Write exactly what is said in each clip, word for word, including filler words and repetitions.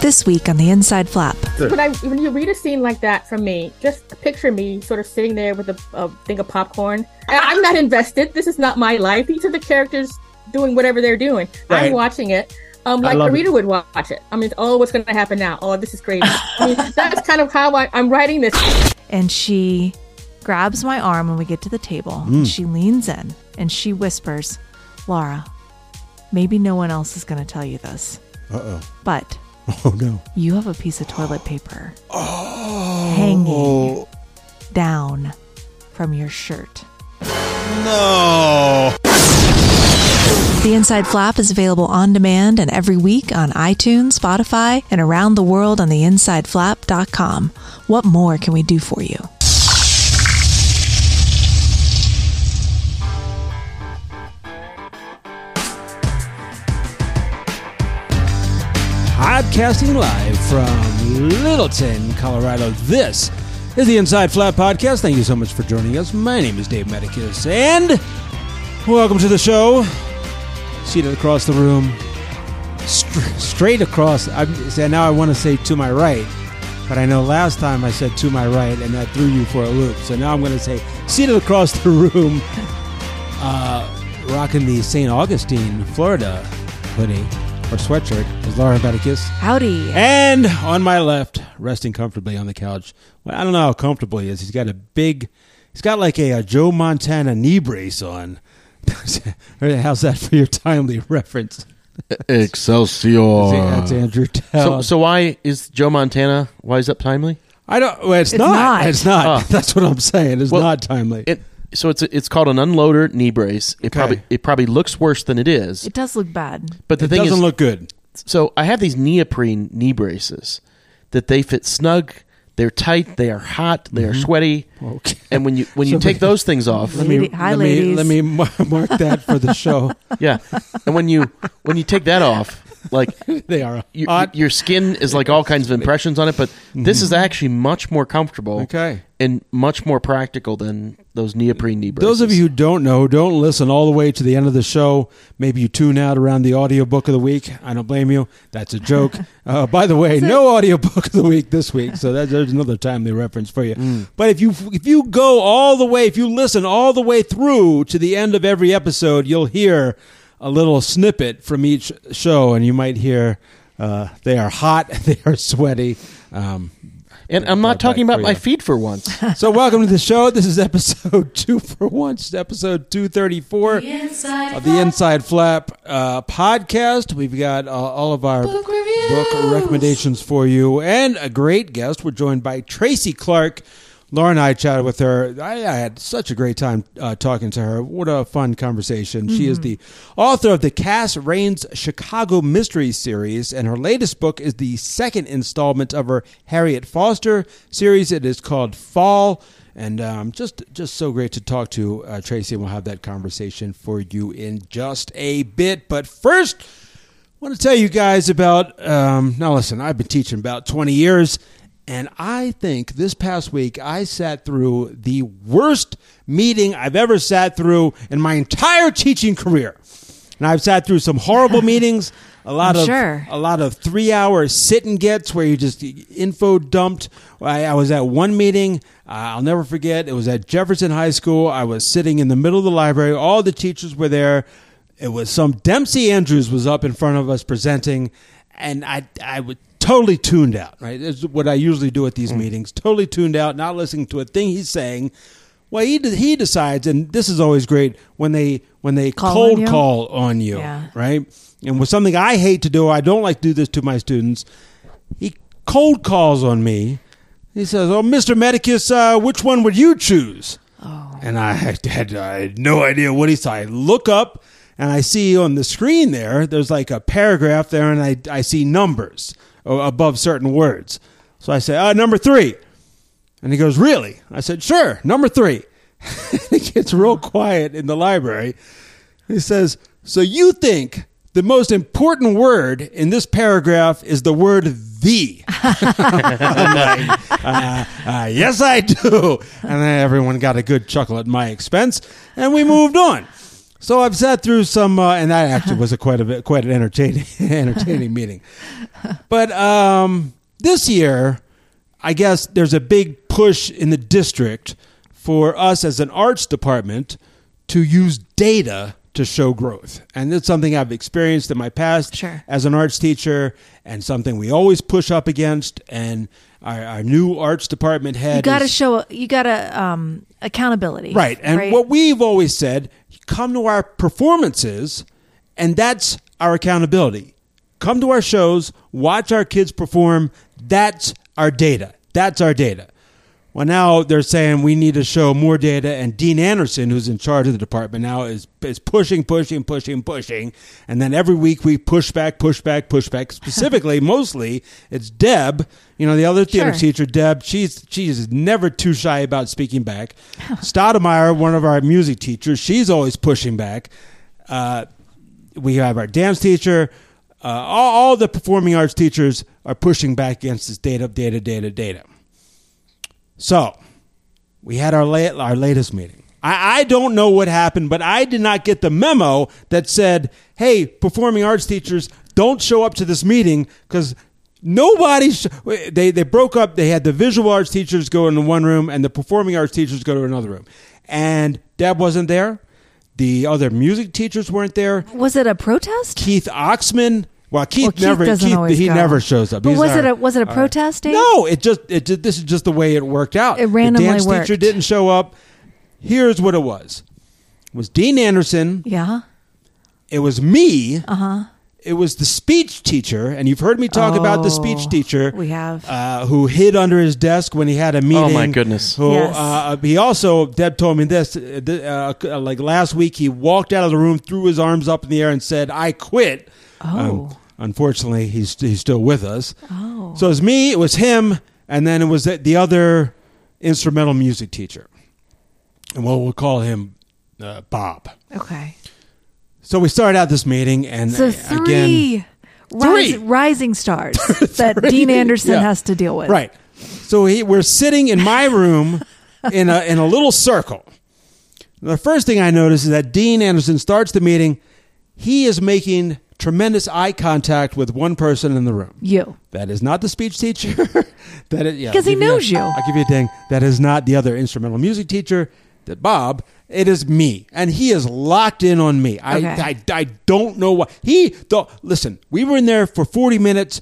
This week on The Inside Flap. When, I, when you read a scene like that from me, just picture me sort of sitting there with a, a thing of popcorn. I'm not invested. This is not my life. These are the characters doing whatever they're doing. Right. I'm watching it. Um, like a reader would watch it. I mean, oh, what's going to happen now? Oh, this is crazy. I mean, that's kind of how I, I'm writing this. And she grabs my arm when we get to the table. Mm. And she leans in and she whispers, Laura, maybe no one else is going to tell you this. Uh-oh. But oh, no. You have a piece of toilet paper oh. hanging down from your shirt. No. The Inside Flap is available on demand and every week on iTunes, Spotify, and around the world on the inside flap dot com. What more can we do for you? Podcasting live from Littleton, Colorado. This is the Inside Flap Podcast. Thank you so much for joining us. My name is Dave Medicus, and welcome to the show. Seated across the room, st- straight across. I say now I want to say to my right, but I know last time I said to my right, and that threw you for a loop. So now I'm going to say seated across the room, uh, rocking the Saint Augustine, Florida hoodie or sweatshirt is Laura Medicus. Howdy. And on my left, resting comfortably on the couch. Well, I don't know how comfortable he is. He's got a big, he's got like a, a Joe Montana knee brace on. How's that for your timely reference? Excelsior. That's Andrew Tell. So, so why is Joe Montana, why is that timely? I don't, well, it's, it's not. not. It's not. Oh. That's what I'm saying. It's well, not timely. It, so it's it's called an unloader knee brace. It okay. probably it probably looks worse than it is. It does look bad. But the it thing doesn't is, look good. So I have these neoprene knee braces that they fit snug. They're tight. They are hot. They mm-hmm. are sweaty. Okay. And when you when you so take those things off, let me Hi, let ladies. me let me mark that for the show. Yeah, and when you when you take that off, like they are your, hot. your skin is like all kinds of impressions on it. But mm-hmm. this is actually much more comfortable. Okay. And much more practical than those neoprene knee braces. Those of you who don't know, don't listen all the way to the end of the show. Maybe you tune out around the audiobook of the week. I don't blame you. That's a joke. Uh, by the way, no audiobook of the week this week, so that, there's another timely reference for you. Mm. But if you if you go all the way, if you listen all the way through to the end of every episode, you'll hear a little snippet from each show, and you might hear uh, they are hot, they are sweaty. Um And I'm not talking about my feet for once. So welcome to the show. This is episode two for once, episode two thirty-four the of the Inside Flap uh, podcast. We've got uh, all of our book, book recommendations for you and a great guest. We're joined by Tracy Clark. Laura and I chatted with her. I, I had such a great time uh, talking to her. What a fun conversation. Mm-hmm. She is the author of the Cass Raines Chicago Mystery Series, and her latest book is the second installment of her Harriet Foster series. It is called Fall, and um, just just so great to talk to uh, Tracy, and we'll have that conversation for you in just a bit. But first, I want to tell you guys about, um, now listen, I've been teaching about twenty years, and I think this past week I sat through the worst meeting I've ever sat through in my entire teaching career. And I've sat through some horrible meetings, a lot I'm of sure. a lot of three-hour sit-and-gets where you just info dumped. I, I was at one meeting. Uh, I'll never forget. It was at Jefferson High School. I was sitting in the middle of the library. All the teachers were there. It was some Dempsey Andrews was up in front of us presenting, and I I would. Totally tuned out, right? It's what I usually do at these mm. meetings. Totally tuned out, not listening to a thing he's saying. Well, he he decides, and this is always great when they when they call cold on call on you, yeah. right? And with something I hate to do, I don't like to do this to my students. He cold calls on me. He says, "Oh, Mister Medicus, uh, which one would you choose?" Oh. And I had, I had no idea what he said. I look up, and I see on the screen there, there's like a paragraph there, and I I see numbers above certain words. So I say, uh, number three. And he goes, really? I said, sure, number three. It gets real quiet in the library. He says, so you think the most important word in this paragraph is the word the? I'm like, uh, uh, yes, I do. And then everyone got a good chuckle at my expense, and we moved on. So I've sat through some, uh, and that actually was a quite a bit, quite an entertaining, entertaining meeting. But um, this year, I guess there's a big push in the district for us as an arts department to use data to show growth. And it's something I've experienced in my past sure. as an arts teacher, and something we always push up against. And our, our new arts department head, you got to is, show, you got to um, accountability, right? And right? what we've always said, come to our performances, and that's our accountability. Come to our shows, watch our kids perform. That's our data. That's our data. Well, now they're saying we need to show more data, and Dean Anderson, who's in charge of the department now, is is pushing, pushing, pushing, pushing, and then every week we push back, push back, push back. Specifically, mostly, it's Deb, you know, the other theater Sure. teacher, Deb. She's she's never too shy about speaking back. Stoudemire, one of our music teachers, she's always pushing back. Uh, we have our dance teacher. Uh, all, all the performing arts teachers are pushing back against this data, data, data, data. So, we had our la- our latest meeting. I-, I don't know what happened, but I did not get the memo that said, hey, performing arts teachers, don't show up to this meeting, because nobody... Sh- they, they broke up. They had the visual arts teachers go into one room and the performing arts teachers go to another room. And Deb wasn't there. The other music teachers weren't there. Was it a protest? Keith Oxman... Well, Keith, well, Keith never. doesn't Keith, always he go. never shows up. But He's was our, it a was it a our, protest day? No, it just it just this is just the way it worked out. It randomly the dance worked. teacher didn't show up. Here's what it was: it was Dean Anderson. Yeah. It was me. Uh huh. It was the speech teacher, and you've heard me talk oh, about the speech teacher. We have uh, who hid under his desk when he had a meeting. Oh my goodness! Who, yes. uh, he also Deb told me this. Uh, like last week, he walked out of the room, threw his arms up in the air, and said, "I quit." Oh. Um, Unfortunately, he's he's still with us. Oh. So it was me, it was him, and then it was the other instrumental music teacher. And we'll, we'll call him uh, Bob. Okay. So we started out this meeting, and So uh, three, again... rise, Three! rising stars that Dean Anderson Yeah. has to deal with. Right. So he, we're sitting in my room in a in a little circle. The first thing I notice is that Dean Anderson starts the meeting. He is making tremendous eye contact with one person in the room. You. That is not the speech teacher. That is, yeah, Because I'll he give knows a- you. I'll give you a ding. That is not the other instrumental music teacher, that Bob. It is me, and he is locked in on me. I Okay. I, I don't know why. He the, listen. We were in there for forty minutes.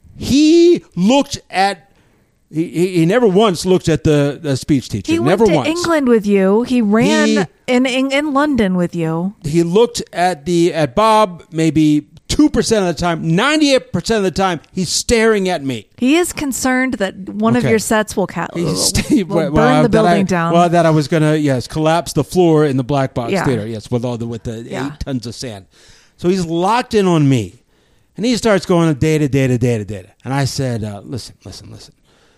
He looked at. He, he, he never once looked at the, the speech teacher. He never went to once. England with you. He ran He- in, in in London with you. He looked at the at Bob maybe two percent of the time. Ninety-eight percent of the time, he's staring at me. He is concerned that one of Okay. your sets will, ca- will, He's- will well, burn the that building I, down. Well, that I was gonna yes collapse the floor in the Black Box Yeah. Theater. Yes, with all the with the Yeah. eight tons of sand. So he's locked in on me, and he starts going data, data, data, data. And I said, uh, "Listen, listen, listen."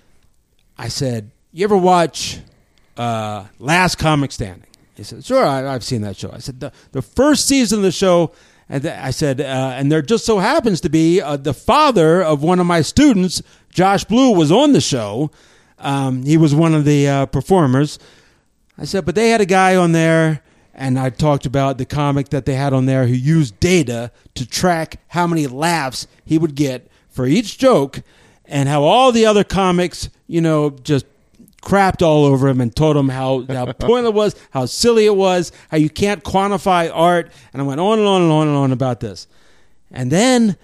I said, "You ever watch uh, Last Comic Standing?" He said, "Sure, I, I've seen that show." I said, "The the first season of the show." And th- I said, uh, and there just so happens to be uh, the father of one of my students, Josh Blue, was on the show. Um, he was one of the uh, performers. I said, but they had a guy on there, and I talked about the comic that they had on there who used data to track how many laughs he would get for each joke, and how all the other comics, you know, just crapped all over him and told him how, how pointless it was, how silly it was, how you can't quantify art. And I went on and on and on and on about this. And then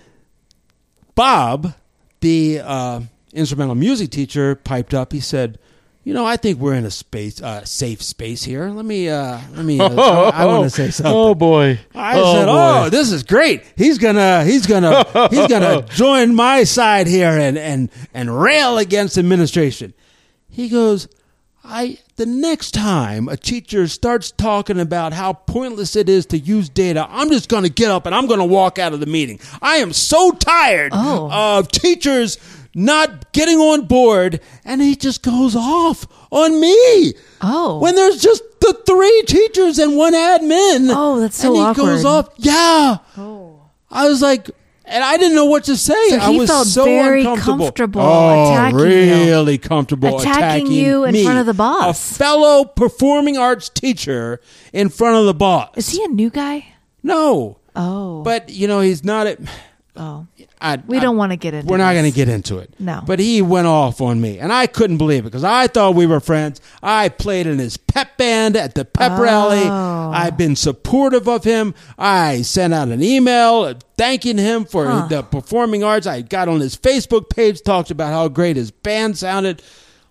Bob, the uh, instrumental music teacher, piped up. He said, "You know, I think we're in a space, uh, safe space here. Let me, uh, let me. Uh, I, I want to say something." Oh boy! I oh, said, boy. "Oh, this is great. He's gonna, he's gonna, he's gonna join my side here and and and rail against administration." He goes, "I the next time a teacher starts talking about how pointless it is to use data, I'm just gonna get up and I'm gonna walk out of the meeting. I am so tired Oh. of teachers not getting on board." And he just goes off on me. Oh. When there's just the three teachers and one admin. Oh, that's so and he awkward. goes off. Yeah. Oh. I was like, And I didn't know what to say. So I he was felt so very uncomfortable. comfortable oh, attacking really you. comfortable Attacking attacking you in me, front of the boss. a fellow performing arts teacher in front of the boss. Is he a new guy? No. Oh. But, you know, he's not at... Oh. I, We I, don't want to get into We're not this. going to get into it. No. But he went off on me, and I couldn't believe it because I thought we were friends. I played in his pep band at the pep Oh. rally. I've been supportive of him. I sent out an email thanking him for Huh. the performing arts. I got on his Facebook page, talked about how great his band sounded.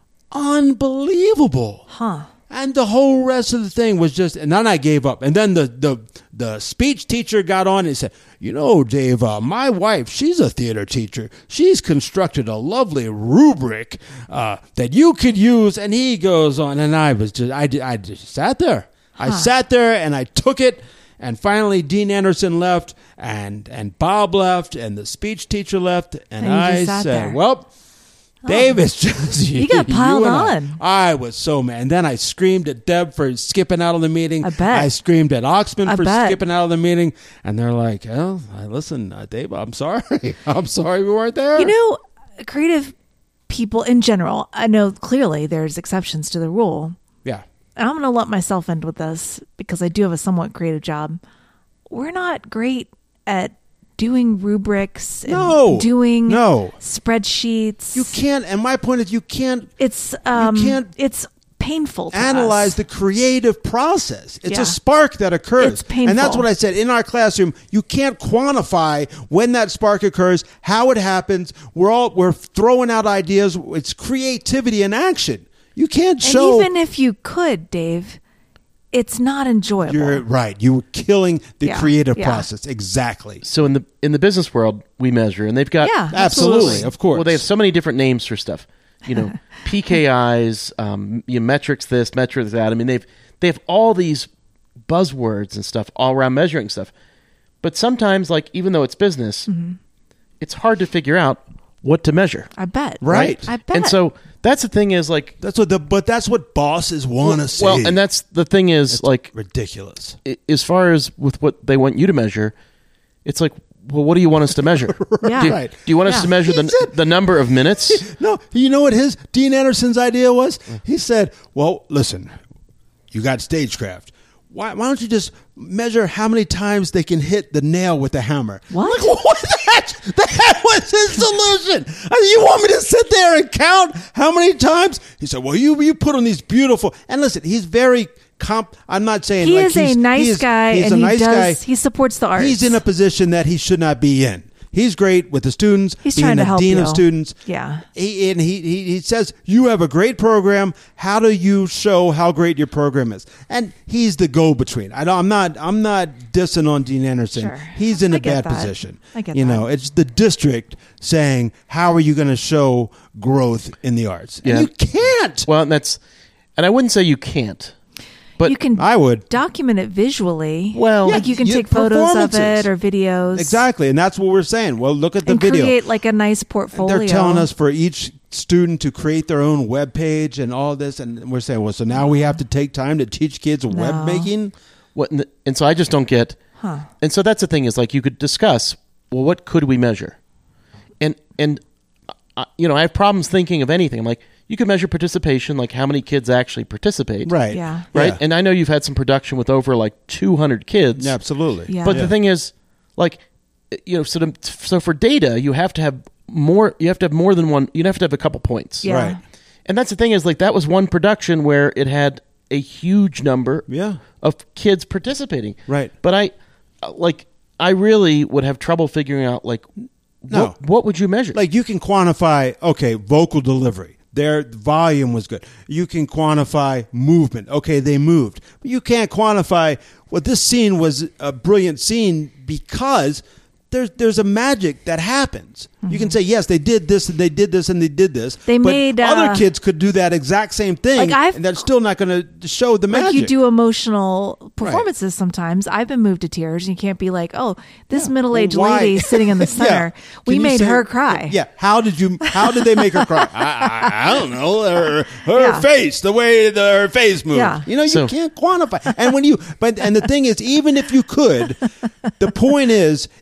Unbelievable. Huh. And the whole rest of the thing was just, and then I gave up. And then the the, the speech teacher got on and said, you know, Dave, uh, my wife, she's a theater teacher. She's constructed a lovely rubric uh, that you could use. And he goes on, and I was just, I, I just sat there. I sat there and I took it. And finally, Dean Anderson left, and, and Bob left, and the speech teacher left. And, And you I just sat said, there. well... Dave, it's just You got piled and I. on. I was so mad. And then I screamed at Deb for skipping out of the meeting. I bet. I screamed at Oxman I for bet. skipping out of the meeting. And they're like, oh, listen, uh, Dave, I'm sorry. I'm sorry we weren't there. You know, creative people in general, I know clearly there's exceptions to the rule. Yeah. And I'm going to lump myself in with this because I do have a somewhat creative job. We're not great at doing rubrics and No. doing No. spreadsheets. You can't, and my point is you can't It's um can't it's painful to analyze us. the creative process. It's Yeah. a spark that occurs. It's painful. And that's what I said. In our classroom, you can't quantify when that spark occurs, how it happens. We're all we're throwing out ideas. It's creativity in action. You can't And show even if you could, Dave, it's not enjoyable. you're right. You were killing the Yeah. creative Yeah. process. Exactly. So in the in the business world, we measure, and they've got Yeah, Absolutely. Of course. Well, they have so many different names for stuff. You know, P K Is, um, you know, metrics this, metrics that. I mean, they've they have all these buzzwords and stuff all around measuring stuff. But sometimes, like even though it's business, Mm-hmm. it's hard to figure out what to measure. I bet. Right. I bet. And so that's the thing is like, That's what the but that's what bosses want to see. well, and that's the thing is It's like, ridiculous. i- as far as with what they want you to measure, it's like, well, what do you want us to measure? Yeah. Do, Right. do you want us Yeah. to measure He the said- the number of minutes? No, you know what his Dean Anderson's idea was? He said, "Well, listen, you got stagecraft. Why, why don't you just measure how many times they can hit the nail with the hammer?" What? I'm like, what? That, that was his solution. I said, you want me to sit there and count how many times? He said, "Well, you you put on these beautiful." And listen, he's very comp. I'm not saying he like is he's, a nice he is- guy, He's and a he nice does. guy. He supports the arts. He's in a position that he should not be in. He's great with the students. He's being trying to the help dean you. of students. Yeah. He, and he, he he says you have a great program. How do you show how great your program is? And he's the go-between. I don't, I'm not I'm not dissing on Dean Anderson. Sure. He's in a I get bad that. position. I get you that. know, it's the district saying how are you going to show growth in the arts? Yeah. And you can't. Well, and that's, and I wouldn't say you can't, but you can I would. document it visually. Well- like you can Yeah, take photos of performances. it or videos. Exactly, and that's what we're saying. Well, look at the and video. create like a nice portfolio. They're telling us for each student to create their own web page and all this, and we're saying, well, so now we have to take time to teach kids web making. what, and, and so I just don't get, Huh. and so that's the thing is like you could discuss, well, what could we measure? And, and, uh, you know, I have problems thinking of anything. I'm like, you could measure participation, like how many kids actually participate. Right. Yeah. Right. Yeah. And I know you've had some production with over like two hundred kids. Yeah, absolutely. Yeah. But Yeah. the thing is, like, you know, so to, so for data, you have to have more. You have to have more than one. You have to have a couple points. Yeah. Right. And that's the thing is, like, that was one production where it had a huge number Yeah. of kids participating. Right. But I, uh, like, I really would have trouble figuring out, like, No. what, what would you measure? Like you can quantify, okay, vocal delivery. Their volume was good. You can quantify movement. Okay, they moved. But you can't quantify, well, this scene was a brilliant scene because there's there's a magic that happens. You can say, yes, they did this and they did this and they did this. They but made, uh, other kids could do that exact same thing, Like, I've- and that's still not going to show the Like magic. you do emotional performances sometimes. I've been moved to tears, and you can't be like, "Oh, this middle-aged Well, why- lady sitting in the Yeah. center, we Can you made say- her cry." Yeah. How did you? How did they make her cry? I, I, I don't know. Her, her Yeah. face, the way the, her face moved. Yeah. You know, you So- can't quantify. And when you, but and the thing is, even if you could, the point is, if you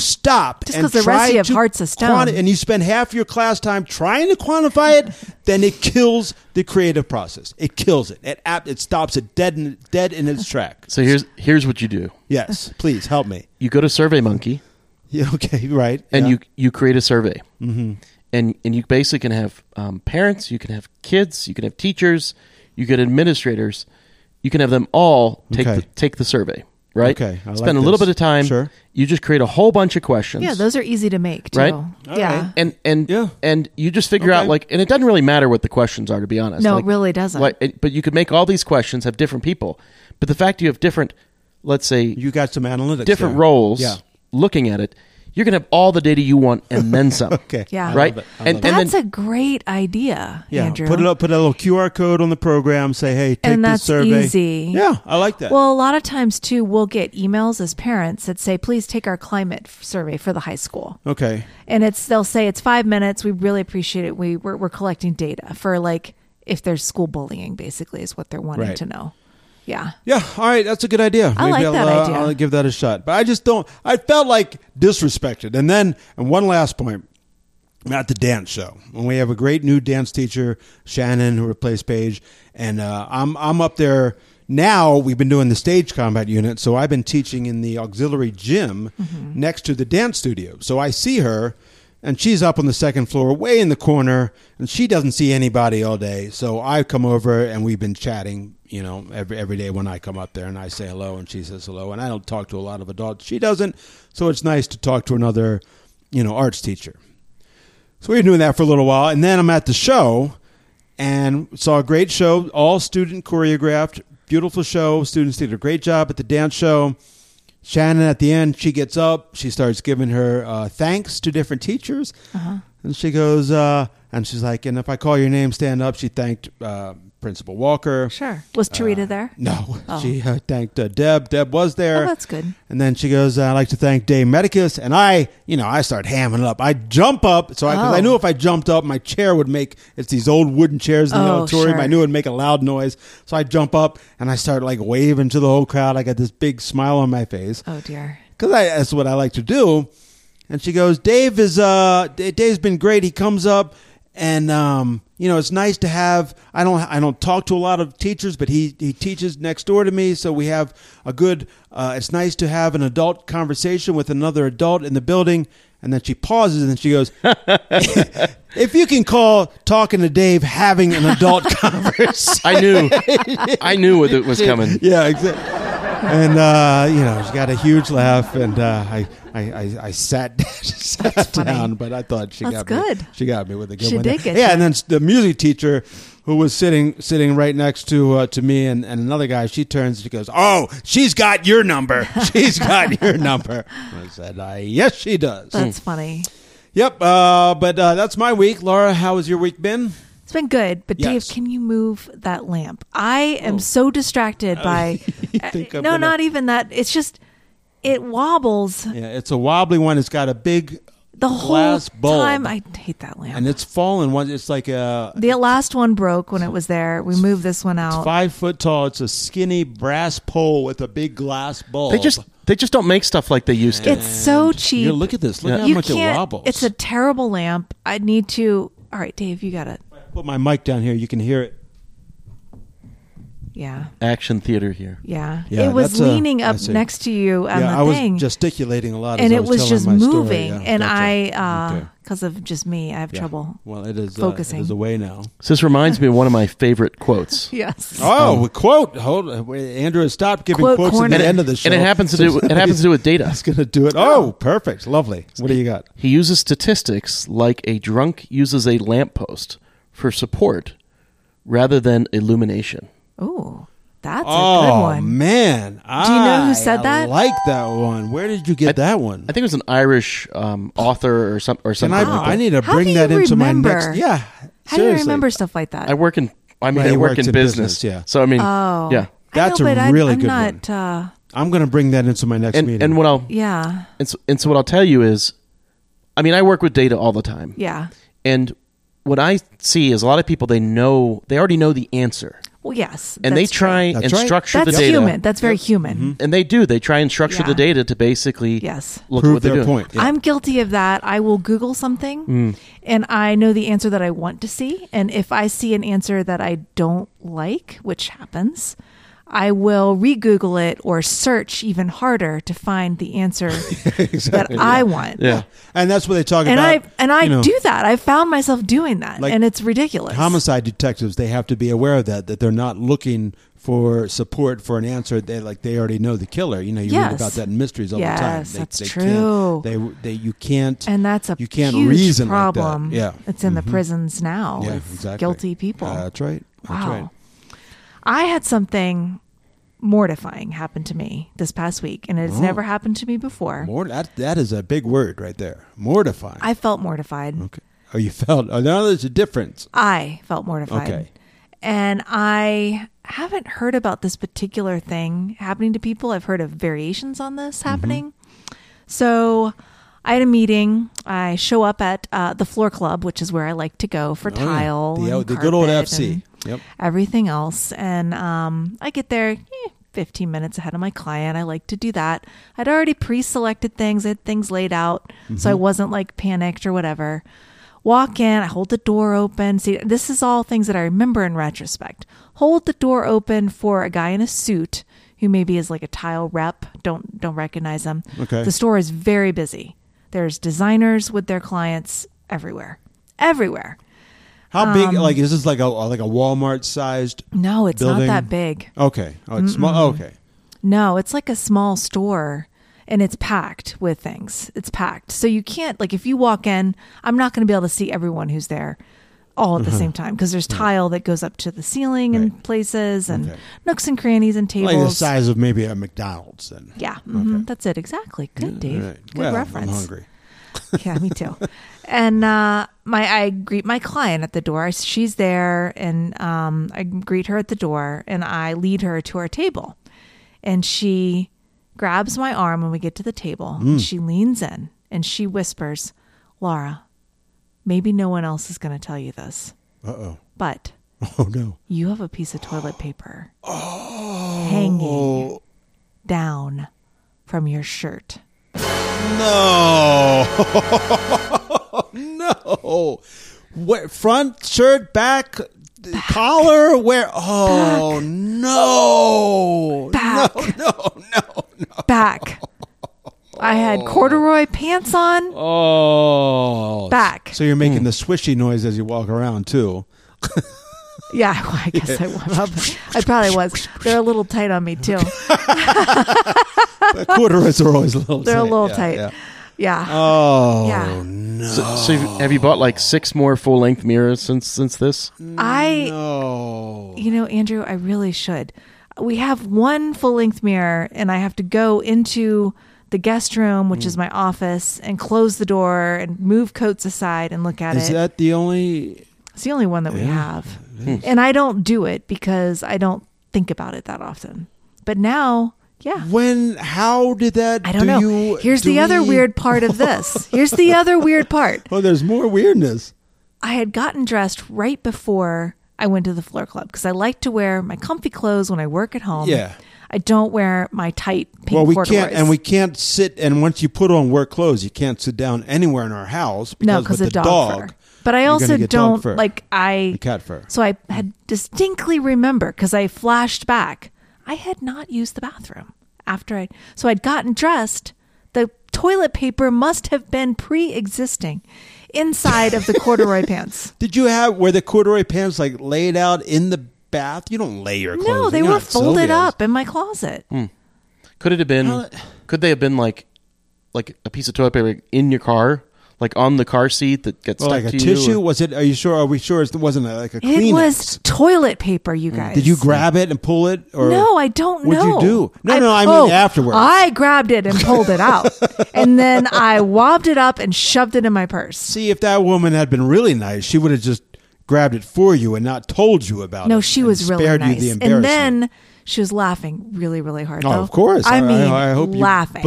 stop Just and 'cause the try rest of you have to hearts of stone. quanti- and you spend half your class time trying to quantify it, then it kills the creative process. It kills it. It ap- it stops it dead in, dead in its track. So here's here's what you do. Yes, please help me. You go to SurveyMonkey. Yeah, okay, right. And yeah. you you create a survey, mm-hmm. and and you basically can have um, parents, you can have kids, you can have teachers, you can have administrators, you can have them all take Okay. the, take the survey, right? Okay, I like spend a little this. bit of time. Sure. You just create a whole bunch of questions. Yeah, those are easy to make too. Right? Yeah. right. and and Yeah. and you just figure Okay. out like, and it doesn't really matter what the questions are, to be honest. No, Like- it really doesn't. Like, it- but you could make all these questions have different people, but the fact you have different, let's say, You got some analytics. different there. roles, Yeah. looking at it, you're going to have all the data you want and then some. Okay. Yeah. I Right? love it. I And- love and it. That's then- a great idea, yeah. Andrew. Put it up. Put a little Q R code on the program. Say, hey, take And this that's survey. easy. Yeah, I like that. Well, a lot of times too, we'll get emails as parents that say, "Please take our climate f- survey for the high school." okay. And it's they'll say it's five minutes. We really appreciate it. We we're, we're collecting data for like if there's school bullying, basically, is what they're wanting Right. to know. Yeah. Yeah, all right, that's a good idea. I like I'll, that uh, idea. I'll give that a shot. But I just don't. I felt like disrespected. And then, and one last point, I'm at the dance show, and we have a great new dance teacher, Shannon, who replaced Paige, and uh, I'm I'm up there now. We've been doing the stage combat unit, so I've been teaching in the auxiliary gym Mm-hmm. next to the dance studio. So I see her. And she's up on the second floor, way in the corner, and she doesn't see anybody all day. So I come over, and we've been chatting, you know, every every day when I come up there, and I say hello, and she says hello. And I don't talk to a lot of adults. She doesn't, so it's nice to talk to another, you know, arts teacher. So we were doing that for a little while, and then I'm at the show, and saw a great show, all student choreographed, beautiful show. Students did a great job at the dance show. Shannon, at the end, she gets up. She starts giving her uh, thanks to different teachers. Uh-huh. And she goes, uh, and she's like, and if I call your name, stand up. She thanked uh, Principal Walker. Sure. Was Tarita there? No, Oh. she uh, thanked uh, Deb. Deb was there. Oh, that's good. And then she goes, I'd like to thank Dave Medicus. And I, you know, I start hamming it up. I jump up. So I, 'cause I Oh. knew if I jumped up, my chair would make, it's these old wooden chairs in the Oh, auditorium. sure. I knew it would make a loud noise. So I jump up and I start like waving to the whole crowd. I got this big smile on my face. Oh dear. Because that's what I like to do. And she goes, Dave is, uh, D- Dave's been great. He comes up and, um, you know, it's nice to have, I don't, I don't talk to a lot of teachers, but he, he teaches next door to me. So we have a good, uh, it's nice to have an adult conversation with another adult in the building. And then she pauses and she goes, if you can call talking to Dave having an adult conversation. I knew, I knew it was coming. Yeah, exactly. And uh, you know, she got a huge laugh, and uh, I, I, I, I sat, sat funny. down, but I thought she That's got good. me. She got me with a good She one. did there. get yeah, you. and then the music teacher, who was sitting sitting right next to uh, to me, and, and another guy, she turns, and she goes, "Oh, she's got your number. She's got your number." I said, uh, "Yes, she does." That's funny. Yep. Uh, but uh, that's my week. Laura, how has your week been? It's been good, but Yes. Dave, can you move that lamp? I am so distracted by. You think I'm no, gonna- not even that. It's just it wobbles Yeah, it's a wobbly one. It's got a big the whole glass bulb. time. I hate that lamp. and it's fallen. One, it's like a the last one broke when it was there. We moved this one out. five foot tall. It's a skinny brass pole with a big glass bulb. They just, they just don't make stuff like they used to. It's so cheap. You look at this. Look Yeah. at how You much it can't- wobbles. It's a terrible lamp. I need to. All right, Dave, you got it. Put my mic down here. You can hear it. Yeah, Action theater here. yeah. Yeah, it was that's a- leaning I up see. next to you on yeah, the I was thing, gesticulating a lot, as and I it was telling just my story. moving. Yeah, and gotcha. I, Okay. because of just me, I have Yeah. trouble. Well, it is focusing. Uh, it is away now. So this reminds me of one of my favorite quotes. Yes. Oh, quote. Hold. uh, wait, Andrew, stop giving Quote quotes corner. at the end of the show. And it happens to do, it happens to do with data. He's going to do it. Oh, perfect. Lovely. What do you got? He uses statistics like a drunk uses a lamppost for support rather than illumination. Oh, that's a Oh good one. man! Do you know who said I that? like that one. Where did you get that one? I think it was an Irish um, author or some or Can something. I? like that. I need to How bring do that you into remember? my next. Yeah. How do you seriously. remember stuff like that? I work in. I mean, Well, I he work works in in business. business, yeah. So I mean, oh, yeah. That's I know, a but I- really I'm good not, Uh, I'm going to bring that into my next And meeting. and what I'll yeah, and so, and so what I'll tell you is, I mean, I work with data all the time. yeah. And what I see is a lot of people, they know, they already know the answer. Well, yes. And they that's try true. and right. structure That's the data. human. That's very human. Mm-hmm. And they do. They try and structure Yeah. the data to basically Yes. look at Prove what they're their doing. point. Yeah. I'm guilty of that. I will Google something Mm. and I know the answer that I want to see. And if I see an answer that I don't like, which happens, I will re-Google it or search even harder to find the answer that I want. Yeah. And that's what they talk And about. I and I you know, do that. I found myself doing that, Like and it's ridiculous. homicide detectives, they have to be aware of that, that they're not looking for support for an answer. They like they already know the killer. You know, you read Yes. about that in mysteries all the time. Yes, They, that's they true. Can't, they they you can't And that's a you can't huge reason problem. like that. Yeah, it's in the Mhm. prisons now. Yeah, with exactly. Guilty people. Uh, that's right. That's Wow. right. I had something mortifying happen to me this past week, and it's Oh. never happened to me before. Mort- that that is a big word right there. Mortifying. I felt mortified. okay. Oh, you felt. Oh, now there's a difference. I felt mortified. Okay. And I haven't heard about this particular thing happening to people. I've heard of variations on this happening. So I had a meeting. I show up at uh, the Floor Club, which is where I like to go for Oh, yeah. tile. The, and the good old carpet F C. and Yep. everything else. And um, I get there eh, fifteen minutes ahead of my client. I like to do that. I'd already pre-selected things. I had things laid out. So I wasn't like panicked or whatever. Walk in, I hold the door open. See, this is all things that I remember in retrospect. Hold the door open for a guy in a suit who maybe is like a tile rep. Don't don't recognize him. Okay. The store is very busy. There's designers with their clients everywhere. Everywhere. How big? Um, Like is this like a like a Walmart sized? No, it's Building? not that big. Okay. Oh, it's small. Okay. No, it's like a small store and it's packed with things. It's packed. So you can't, like, if you walk in, I'm not going to be able to see everyone who's there all at the same time because there's tile that goes up to the ceiling in Right. places and Okay. nooks and crannies and tables. Like the size of maybe a McDonald's. Then. Yeah, mhm, that's it. Exactly. Good, Dave. All right. Good Well, reference. I'm hungry. Yeah, me too. And uh, my I greet my client at the door. She's there, and um, I greet her at the door, and I lead her to our table. And she grabs my arm when we get to the table. Mm. And she leans in, and she whispers, "Laura, maybe no one else is going to tell you this, Uh oh. but Oh no. you have a piece of toilet paper Oh. hanging down from your shirt." No. No. Where, front shirt, back, collar, where? Oh, no. Back. No, no, no, no. Back. I had corduroy pants on. Oh. Back. So you're making the swishy noise as you walk around, too. Yeah, well, I guess I was. I probably was. They're a little tight on me too. The corduroys are always a little They're tight. a little Yeah, tight. yeah. Yeah. Oh, Yeah. no. So, so have you bought like six more full length mirrors since since this? I, No. you know, Andrew, I really should. We have one full length mirror, and I have to go into the guest room, which is my office, and close the door and move coats aside and look at Is it. that the only... It's the only one that we Yeah, have. And I don't do it because I don't think about it that often. But now, yeah. When, how did that... I don't do know. You, Here's do the other we- weird part of this. Here's the other weird part. Oh, there's more weirdness. I had gotten dressed right before I went to the Floor Club because I like to wear my comfy clothes when I work at home. Yeah. I don't wear my tight pink Well, we corduroys. can't, and we can't sit. And once you put on work clothes, you can't sit down anywhere in our house because no, because with of the dog, dog. fur. But I you're also gonna get dog don't fur. like I The cat fur. So I had distinctly remember because I flashed back. I had not used the bathroom after I. So I'd gotten dressed. The toilet paper must have been pre-existing inside of the corduroy pants. Did you have were the corduroy pants like laid out in the bath? You don't lay your clothes. No, they You're were not folded Sylvia's. up in my closet. Could it have been? How- Could they have been like like a piece of toilet paper in your car, like on the car seat that gets Well, stuck like a to you? tissue? or- Was it? Are you sure? Are we sure it wasn't a, like a It Kleenex? was toilet paper, you guys. Did you grab it and pull it? Or No, I don't What'd know. you do? No, no, I mean oh, afterwards. I grabbed it and pulled it out. And then I wobbed it up and shoved it in my purse. See, if that woman had been really nice, she would have just grabbed it for you and not told you about it. No, she and was really spared nice. you the And embarrassment. then she was laughing really, really hard. Oh, though. of course. I I- mean, I- I hope you- laughing.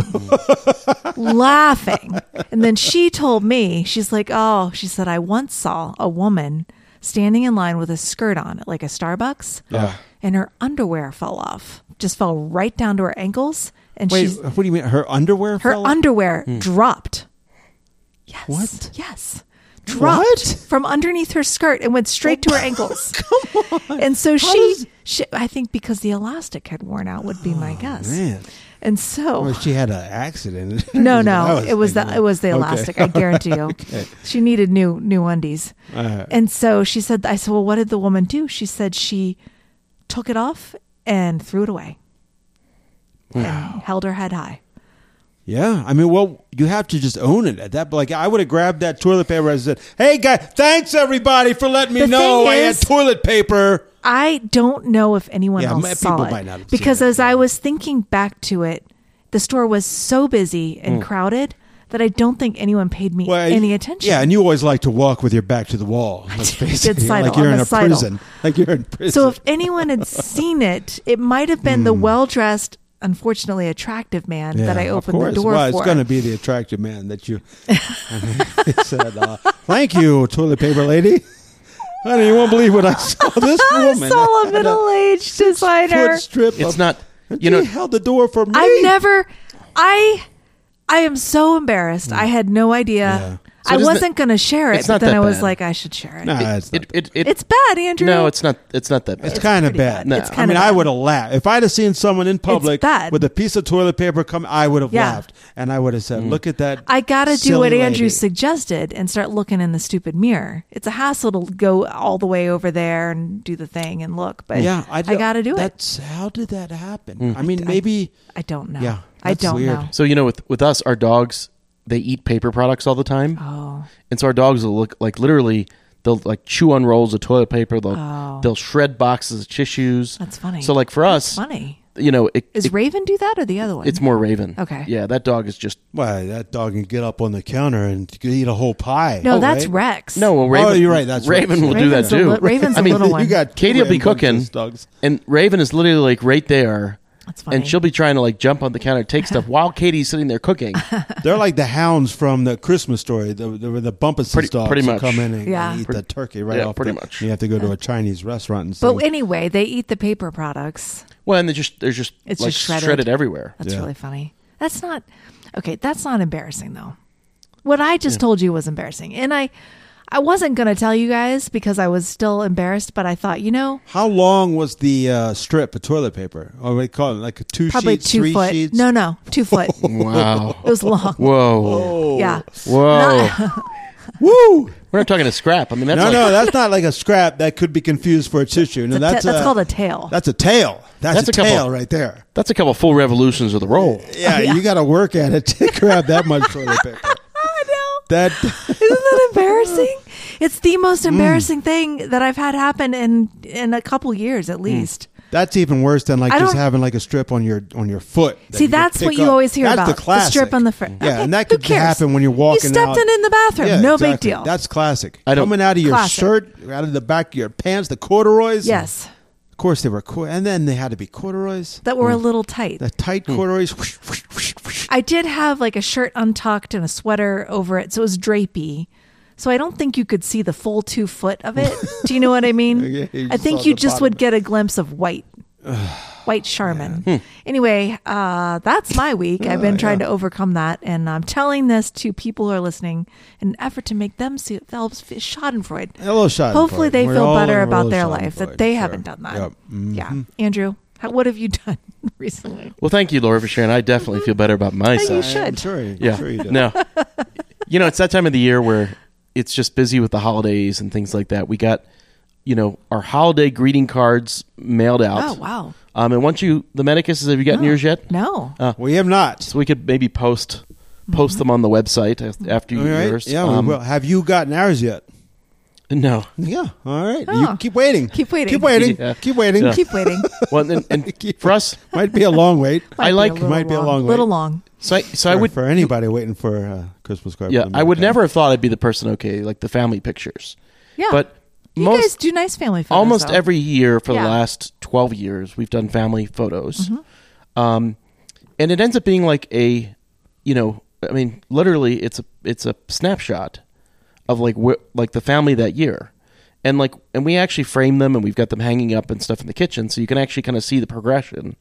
laughing. And then she told me, she's like, oh, she said, I once saw a woman standing in line with a skirt on, like a Starbucks, Yeah. and her underwear fell off, just fell right down to her ankles, and Wait, she's what do you mean? Her underwear her fell off? underwear dropped. Yes. What? Yes. Dropped What? from underneath her skirt and went straight to her ankles. Come on. And so she, does- she, I think because the elastic had worn out would be my guess. Man. And so, Well, she had an accident. no, That's what I no, it was the thinking. it was the Okay. elastic. I guarantee you. Okay. She needed new new undies. Uh, And so she said, I said, well, what did the woman do? She said she took it off and threw it away and held her head high. yeah, I mean, well, you have to just own it at that. Like, I would have grabbed that toilet paper and said, "Hey, guy, thanks everybody for letting me The know thing I is- had toilet paper." I don't know if anyone Yeah, else m- saw people it might not have seen because it, as yeah. I was thinking back to it, the store was so busy and crowded that I don't think anyone paid me Well, any you- attention. Yeah, and you always like to walk with your back to the wall. Let's face it, did sidle like you're on in the a sidle. prison. Like you're in prison. So if anyone had seen it, it might have been the well-dressed, unfortunately attractive man that I of opened the course. door well, for. it's going to be the attractive man that you said, uh, "Thank you, toilet paper lady." Honey, you won't believe what I saw. This I woman saw a had middle-aged designer. foot strip. It's of- not, and you she know, held the door for me. I've never, I, I am so embarrassed. I had no idea. Yeah. So I it isn't- wasn't going to share it, it's but not then that I was bad. like, I should share it. Nah, it's not. it, it, it, It's bad, Andrew. no, it's not. It's not that bad. It's kind of pretty bad. bad. No. It's I kind mean, of I bad. would have laughed if I'd have seen someone in public bad. with a piece of toilet paper come. I would have Yeah. laughed, and I would have said, "Look at that." I got to do silly what Andrew lady." suggested and start looking in the stupid mirror. It's a hassle to go all the way over there and do the thing and look, but Yeah, I, don't- got to do it. That's how did that happen? I mean, I- maybe. I don't know. Yeah, I that's don't weird. know. So you know, with with us, our dogs, they eat paper products all the time, Oh, and so our dogs will look like literally they'll like chew on rolls of toilet paper. They'll Oh. they'll shred boxes of tissues. that's funny. So like for us, funny. you know, it, Is it- Raven do that or the other one? it's more Raven. Okay. Yeah, that dog is just Why that dog can get up on the counter and eat a whole pie? no, Oh, that's right? Rex. no. Well, Raven, Oh, you're right, that's Raven right. will do that Raven's a too. li- Raven's I a mean, little one. You got Katie will be rambunctious cooking, dogs. and Raven is literally like right there, That's funny. and she'll be trying to like jump on the counter, take stuff while Katie's sitting there cooking. They're like the hounds from the Christmas Story. The the, the Bumpus Pretty- dogs pretty who much. come in and, Yeah. and eat Pretty- the turkey right yeah, off. pretty the- much. You have to go to a Chinese restaurant and. But say, anyway, they eat the paper products. Well, and they're just they're just It's like just shredded. everywhere. That's Yeah. really funny. That's not okay. That's not embarrassing though. What I just told you was embarrassing, and I, I wasn't going to tell you guys because I was still embarrassed. But I thought, you know, How long was the uh, strip of toilet paper? Or we call it like a two probably sheets, two three foot. sheets? No, no, two foot. Wow. It was long. Whoa. Yeah. Whoa. Woo! We're not talking a scrap. I mean, that's No, like, no, that's not like a scrap that could be confused for a tissue. No, It's a ta- that's that's a, called a tail. That's a tail. That's, That's a, a couple- tail right there. that's a couple full revolutions of the roll. Yeah, you got to work at it to grab that much toilet paper. I know. That Isn't that embarrassing? It's the Mm. most embarrassing thing that I've had happen in in a couple years at least. that's even worse than like I just don't- having like a strip on your on your foot. that See, you can that's pick what you up. always hear that's about. The classic strip on the front. Yeah, Okay, and that who could cares? happen when you're walking You stepped out. in in the bathroom. Yeah, no exactly. big deal. That's classic. I don't- Coming out of your Classic. shirt, out of the back of your pants, the corduroys. yes, Of course they were, cor- and then they had to be corduroys. that were a little tight. The tight corduroys. Whoosh, whoosh, whoosh, whoosh. I did have like a shirt untucked and a sweater over it, so it was drapey. So I don't think you could see the full two foot of it. Do you know what I mean? Yeah, you I just think saw you the just bottom. would get a glimpse of white, white Charmin. Anyway, uh, that's my week. I've been trying to overcome that, and I'm telling this to people who are listening in an effort to make them see themselves feel Schadenfreude. Hello, Schadenfreude. Hopefully, they We're feel all better in a about little their life that Schadenfreude, they sure. haven't done that. Yep. Mhm. Yeah, Andrew, how, what have you done recently? Well, thank you, Laura, for sharing. I definitely feel better about you myself. should. I'm sure, I'm Yeah. sure you do. No. You know, it's that time of the year where it's just busy with the holidays and things like that. We got, you know, our holiday greeting cards mailed out. Oh wow! Um, and once you, the Medicus, have you gotten No. yours yet? No. We have not. So we could maybe post post them on the website af- after you All get right. yours. Yeah, Um, we will. Have you gotten ours yet? No. Yeah. All right. Oh. You keep waiting. Keep waiting. Keep waiting. Yeah. Keep waiting. Yeah. Keep waiting. Well, and, and for us, Might be a long wait. I be like- a little might be a long wait. little long. so I, so I for, would, for anybody waiting for a Christmas card. yeah, from I would America. never have thought I'd be the person. Okay, like the family pictures, Yeah, but you most guys do nice family photos. almost though. every year for Yeah. the last twelve years, we've done family photos. Mm-hmm. Um, and it ends up being like a, you know, I mean, literally it's a, it's a snapshot of like, wh- like the family that year. and like, and we actually frame them, and we've got them hanging up and stuff in the kitchen, so you can actually kind of see the progression.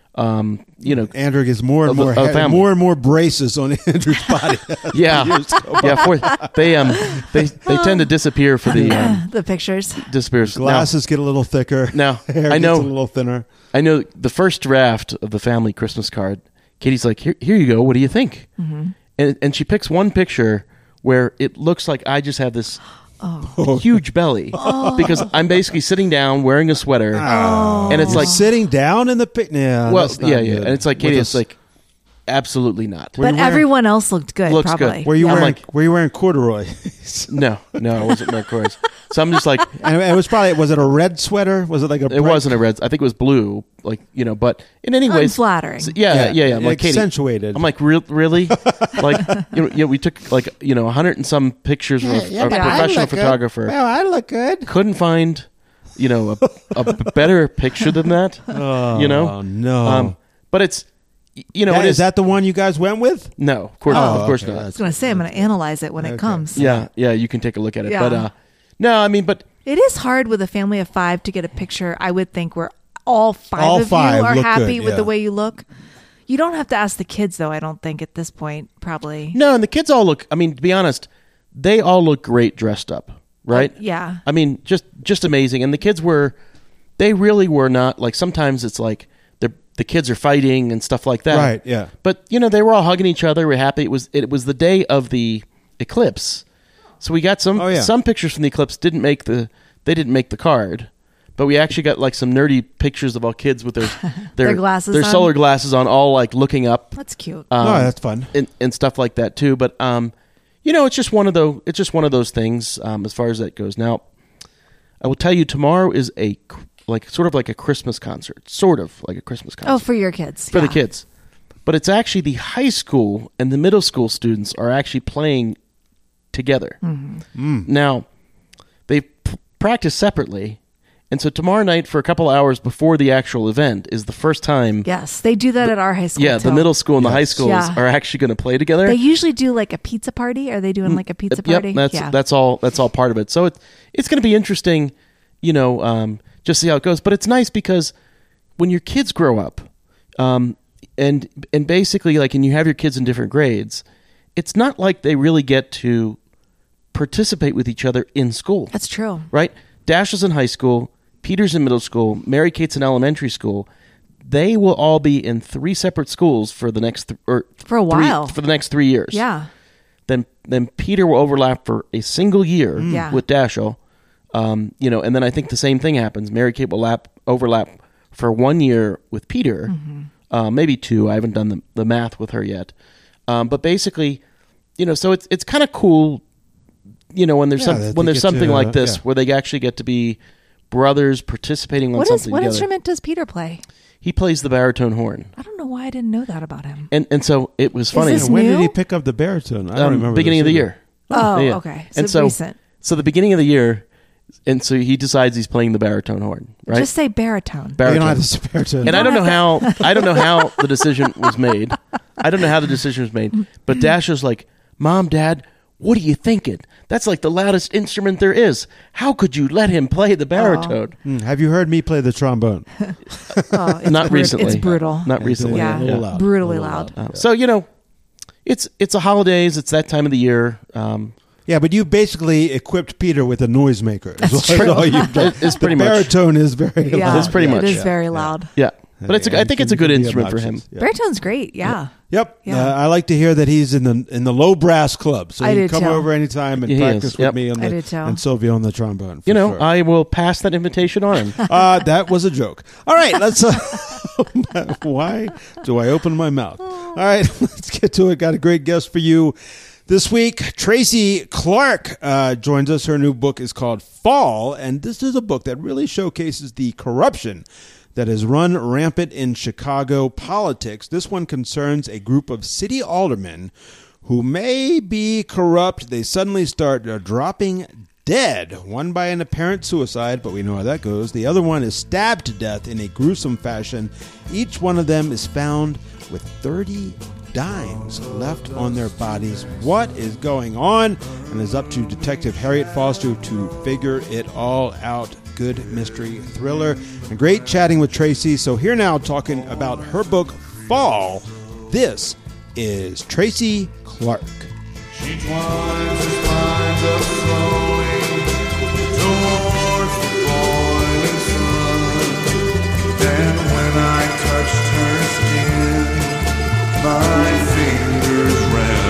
Um, you know, Andrew gets more and of- more of family. more and more braces on Andrew's body. yeah, yeah. For, they um they they tend to disappear for the um, the pictures. disappears. Now, Glasses get a little thicker. Now, Hair I know- gets a little thinner. I know the first draft of the family Christmas card. Katie's like, here, here you go. What do you think? Mm-hmm. And and she picks one picture where it looks like I just have this Oh. huge belly because I'm basically sitting down wearing a sweater, Oh. and it's You're like, sitting down in the pic. Yeah, well, that's not yeah, yeah, good. and it's like With Katie, a it's s- like, absolutely not. Were you But wearing- everyone else looked good. Looks good. probably. Were you Yeah. wearing? like- were you wearing corduroy? No, no, I wasn't wearing chorus. So I'm just like, And it was probably was it a red sweater? Was it like a? it bright- wasn't a red. I think it was blue, like, you know. But in any way, Unflattering. yeah, yeah, yeah. I'm like, Katie, accentuated. I'm like, Re- really? Like, you know, yeah, we took like, you know, a hundred and some pictures with a but I professional look good. photographer. Well, I look good. Couldn't find, you know, a, a better picture than that. Oh, you know, no. Um, but it's, y- you know, That- it is that the one you guys went with? no, of course, Oh, of course okay, not. I was going to say, I'm going to analyze it when Okay. it comes. Yeah, yeah, you can take a look at it. Yeah. But uh, no, I mean, but It is hard with a family of five to get a picture, I would think, where all five All of five you are look happy good, with yeah. the way you look. You don't have to ask the kids, though, I don't think, at this point, probably. no, and the kids all look. I mean, to be honest, they all look great dressed up, right? Uh, yeah. I mean, just just amazing. And the kids were, they really were not like. Sometimes it's like the the kids are fighting and stuff like that. Right, yeah. But you know, they were all hugging each other. We're happy. It was it was the day of the eclipse, so we got some Oh, yeah. some pictures from the eclipse. Didn't make the they didn't make the card. But we actually got like some nerdy pictures of all kids with their their, Their glasses their on? solar glasses on, all like looking up. That's cute. Um, oh, that's fun. and, and stuff like that too. But um, you know, it's just one of those. It's just one of those things um, as far as that goes. Now, I will tell you, tomorrow is a cr- like sort of like a Christmas concert, sort of like a Christmas concert oh, for your kids. for the yeah. kids. But it's actually the high school and the middle school students are actually playing together. Mm-hmm. Now, they p- practice separately. And so tomorrow night, for a couple hours before the actual event, is the first time. Yes, they do that at our high school. Yeah, the too. middle school and the high Yes. schools Yeah. are actually going to play together. They usually do like a pizza party. Are they doing like a pizza Yep, party? that's yeah. that's all. That's all part of it. So it's it's going to be interesting, you know, um, just see how it goes. But it's nice because when your kids grow up, um, and and basically like, and you have your kids in different grades, it's not like they really get to participate with each other in school, That's true. right? Dash is in high school, Peter's in middle school, Mary Kate's in elementary school. They will all be in three separate schools for the next th- or For a three- while. for the next three years. Yeah. Then then Peter will overlap for a single year Yeah. with Dashiell. Um, you know, and then I think the same thing happens. Mary Kate will lap, overlap for one year with Peter, Mm-hmm. uh, maybe two. I haven't done the, the math with her yet. Um, but basically, you know, so it's it's kind of cool, you know, when there's Yeah, some that when they there's get something to, like uh, this yeah. where they actually get to be brothers participating on What something is what together. instrument does Peter play? He plays the baritone horn, I don't know why I didn't know that about him. and and so it was funny. this when did new? he pick up the baritone? I don't um, remember. beginning of this the either. year. Oh, Yeah. okay. So, And so- recent. So the beginning of the year, and so he decides he's playing the baritone horn, right? Just say baritone. You baritone. don't have to say baritone. And I don't don't know how have I don't know how the decision was made. I don't know how the decision was made. But Dash is like, "Mom, Dad, what are you thinking? That's like the loudest instrument there is. How could you let him play the baritone?" Hmm, have you heard me play the trombone? Oh, it's Not brut- recently. It's brutal. Not recently. Yeah. A little loud. Brutally A little loud. Uh, So you know, it's it's a holidays. It's that time of the year. Um, Yeah, but you basically equipped Peter with a noisemaker. Is That's what- true. all you've done. It- it's pretty the much. baritone is very Yeah, loud. It's pretty it much, is yeah. very loud. yeah, but it's a, I think it's a good And can be instrument for him. obnoxious. Yeah. Baritone's great. Yeah. Yep. Yeah. Uh, I like to hear that he's in the in the low brass club. So I you do can come too. over anytime and He is. practice with Yep. me on I the do too. and Sylvia on the trombone. for You know, sure. I will pass that invitation on. uh, that was a joke. All right, let's. Uh, why do I open my mouth? All right, let's get to it. Got a great guest for you this week. Tracy Clark uh, joins us. Her new book is called Fall, and this is a book that really showcases the corruption that has run rampant in Chicago politics. This one concerns a group of city aldermen who may be corrupt. They suddenly start uh, dropping dead, one by an apparent suicide, but we know how that goes. The other one is stabbed to death in a gruesome fashion. Each one of them is found with thirty dimes left on their bodies. What is going on? And it's up to Detective Harriet Foster to figure it all out. Good mystery thriller. And great chatting with Tracy. So here now talking about her book, Fall. This is Tracy Clark. She twines her spines up slowly towards the boiling sun. Then when I touched her skin, my fingers ran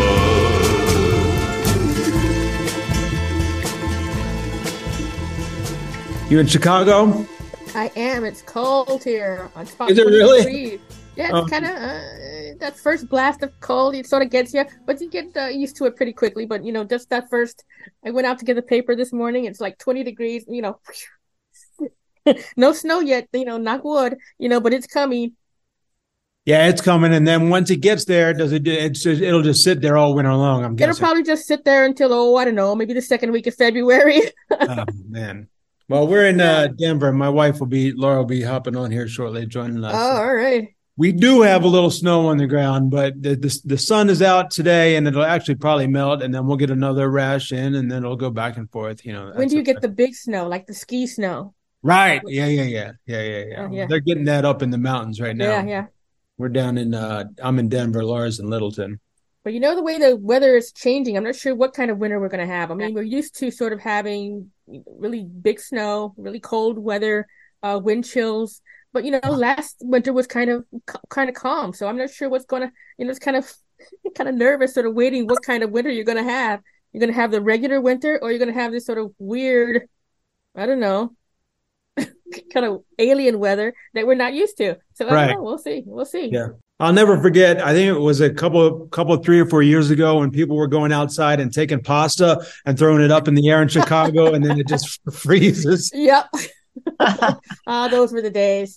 with blood. You in Chicago? I am. It's cold here. On spot Is it really? degrees. Yeah, it's Um, kind of uh, that first blast of cold. It sort of gets you, but you get uh, used to it pretty quickly. But you know, just that first. I went out to get the paper this morning. It's like twenty degrees. You know, no snow yet. You know, knock wood. You know, but it's coming. Yeah, it's coming, and then once it gets there, does it? It's just, it'll just sit there all winter long. I'm It'll guessing. probably just sit there until oh, I don't know, maybe the second week of February. Oh man. Well, we're in uh, Denver. My wife will be Laura will be hopping on here shortly, joining us. Oh, all right. We do have a little snow on the ground, but the, the the sun is out today, and it'll actually probably melt, and then we'll get another rash in, and then it'll go back and forth. You know. When do you that's- get the big snow, like the ski snow? Right? Yeah, yeah, yeah, yeah, yeah, yeah. Uh, yeah. They're getting that up in the mountains right now. Yeah, yeah. We're down in. Uh, I'm in Denver. Laura's in Littleton. But you know, the way the weather is changing, I'm not sure what kind of winter we're going to have. I mean, we're used to sort of having really big snow, really cold weather, uh, wind chills. But, you know, last winter was kind of kind of calm. So I'm not sure what's going to, you know, it's kind of kind of nervous sort of waiting what kind of winter you're going to have. You're going to have the regular winter, or you're going to have this sort of weird, I don't know, kind of alien weather that we're not used to. So I Right. don't know. We'll see. We'll see. Yeah. I'll never forget. I think it was a couple, couple, three or four years ago when people were going outside and taking pasta and throwing it up in the air in Chicago, and then it just freezes. Yep. Ah, those were the days.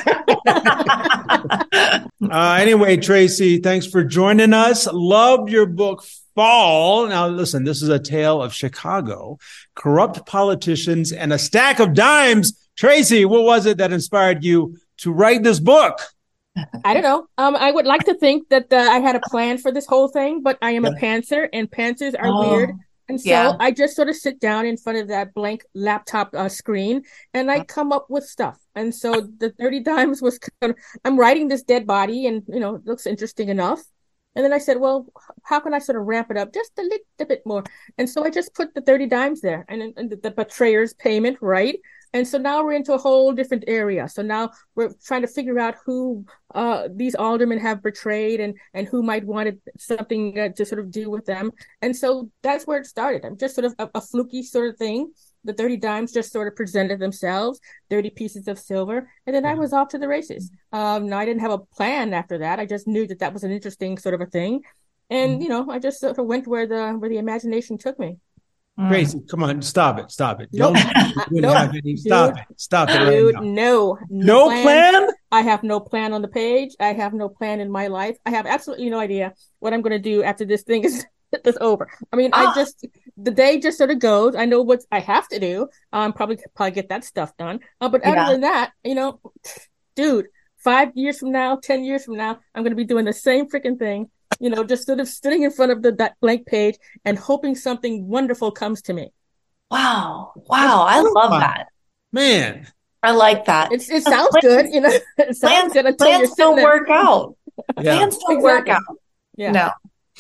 Uh, anyway, Tracy, thanks for joining us. Loved your book, Fall. Now, listen, this is a tale of Chicago, corrupt politicians, and a stack of dimes. Tracy, what was it that inspired you to write this book? I don't know. Um, I would like to think that uh, I had a plan for this whole thing, but I am a pantser, and pantsers are Oh, weird. And so yeah. I just sort of sit down in front of that blank laptop uh, screen, and I come up with stuff. And so the thirty dimes was kind of, I'm writing this dead body, and, you know, it looks interesting enough. And then I said, well, how can I sort of ramp it up just a little bit more? And so I just put the thirty dimes there, and, and the, the betrayer's payment, right? And so now we're into a whole different area. So now we're trying to figure out who uh, these aldermen have betrayed, and, and who might want something uh, to sort of do with them. And so that's where it started. I'm just sort of a, a fluky sort of thing. The thirty dimes just sort of presented themselves, thirty pieces of silver, and then I was off to the races. Um, no, I didn't have a plan after that. I just knew that that was an interesting sort of a thing. And, you know, I just sort of went where the where the imagination took me. Tracy, come on, stop it, stop it. Nope. Don't you Nope. have any, stop Dude. it, stop it right Dude, now. no. No plan? I have no plan on the page. I have no plan in my life. I have absolutely no idea what I'm going to do after this thing is, is over. I mean, Ah. I just, the day just sort of goes. I know what I have to do. Um, probably, probably get that stuff done. Uh, but other Yeah. than that, you know, dude, five years from now, ten years from now, I'm going to be doing the same freaking thing. You know, just sort of sitting in front of the that blank page and hoping something wonderful comes to me. Wow. Wow. I love that. Man, I like that. It's, it sounds good, you know. It sounds Plans, good until you're plans sitting don't there. work out. yeah. Plans don't work Exactly. out. Yeah. No.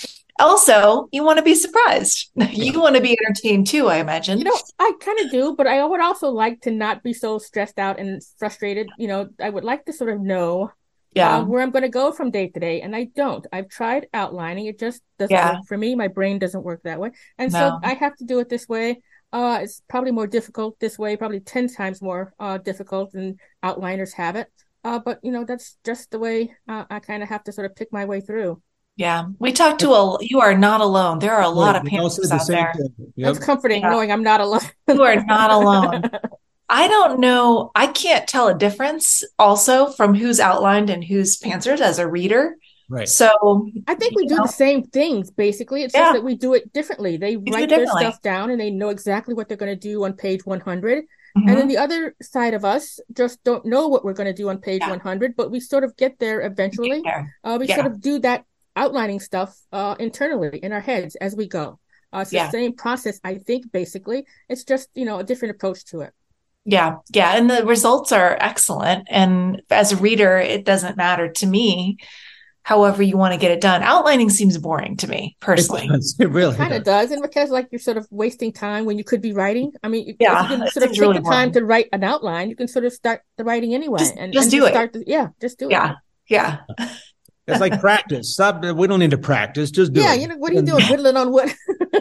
Also, you want to be surprised. You want to be entertained too, I imagine. You know, I kind of do, but I would also like to not be so stressed out and frustrated. You know, I would like to sort of know yeah. uh, where I'm going to go from day to day, and I don't. I've tried outlining; it just doesn't Yeah. work for me. My brain doesn't work that way, and No. so I have to do it this way. Uh, it's probably more difficult this way, probably ten times more uh, difficult than outliners have it. Uh, but you know, that's just the way uh, I kind of have to sort of pick my way through. Yeah. We talked to a, you are not alone. There are a lot of They all said panthers the out same there. thing. Yep. That's comforting, Yeah. knowing I'm not alone. You are not alone. I don't know. I can't tell a difference also from who's outlined and who's panzered as a reader. Right. So I think we you do know, the same things, basically. It's Yeah. just that we do it differently. They do write it their differently. stuff down and they know exactly what they're going to do on page one hundred. mhm. And then the other side of us just don't know what we're going to do on page Yeah. one hundred, but we sort of get there Get eventually. there. Uh, we Yeah. sort of do that outlining stuff uh, internally in our heads as we go. Uh, it's Yeah. the same process, I think, basically. It's just, you know, a different approach to it. Yeah. Yeah. And the results are excellent. And as a reader, it doesn't matter to me however you want to get it done. Outlining seems boring to me personally. It, does. It really Kind of does. does. And because like you're sort of wasting time when you could be writing. I mean, Yeah, if you can it sort of seems take really the time boring. to write an outline, you can sort of start the writing anyway. Just- and just and do it. Start the, yeah, just do it. Yeah. Yeah. It's like practice. Stop. We don't need to practice. Just do Yeah, it. you know, what are you doing? Whittling on wood?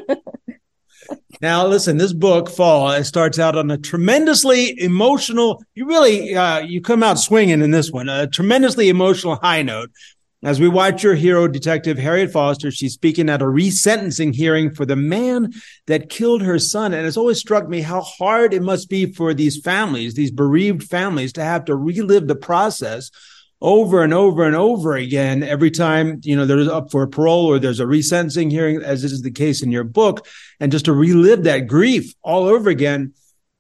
Now, listen, this book, Fall, it starts out on a tremendously emotional, you really, uh, you come out swinging in this one, a tremendously emotional high note. As we watch your hero, Detective Harriet Foster, she's speaking at a resentencing hearing for the man that killed her son. And it's always struck me how hard it must be for these families, these bereaved families, to have to relive the process over and over and over again every time, you know, there's up for parole or there's a resentencing hearing, as is the case in your book, and just to relive that grief all over again.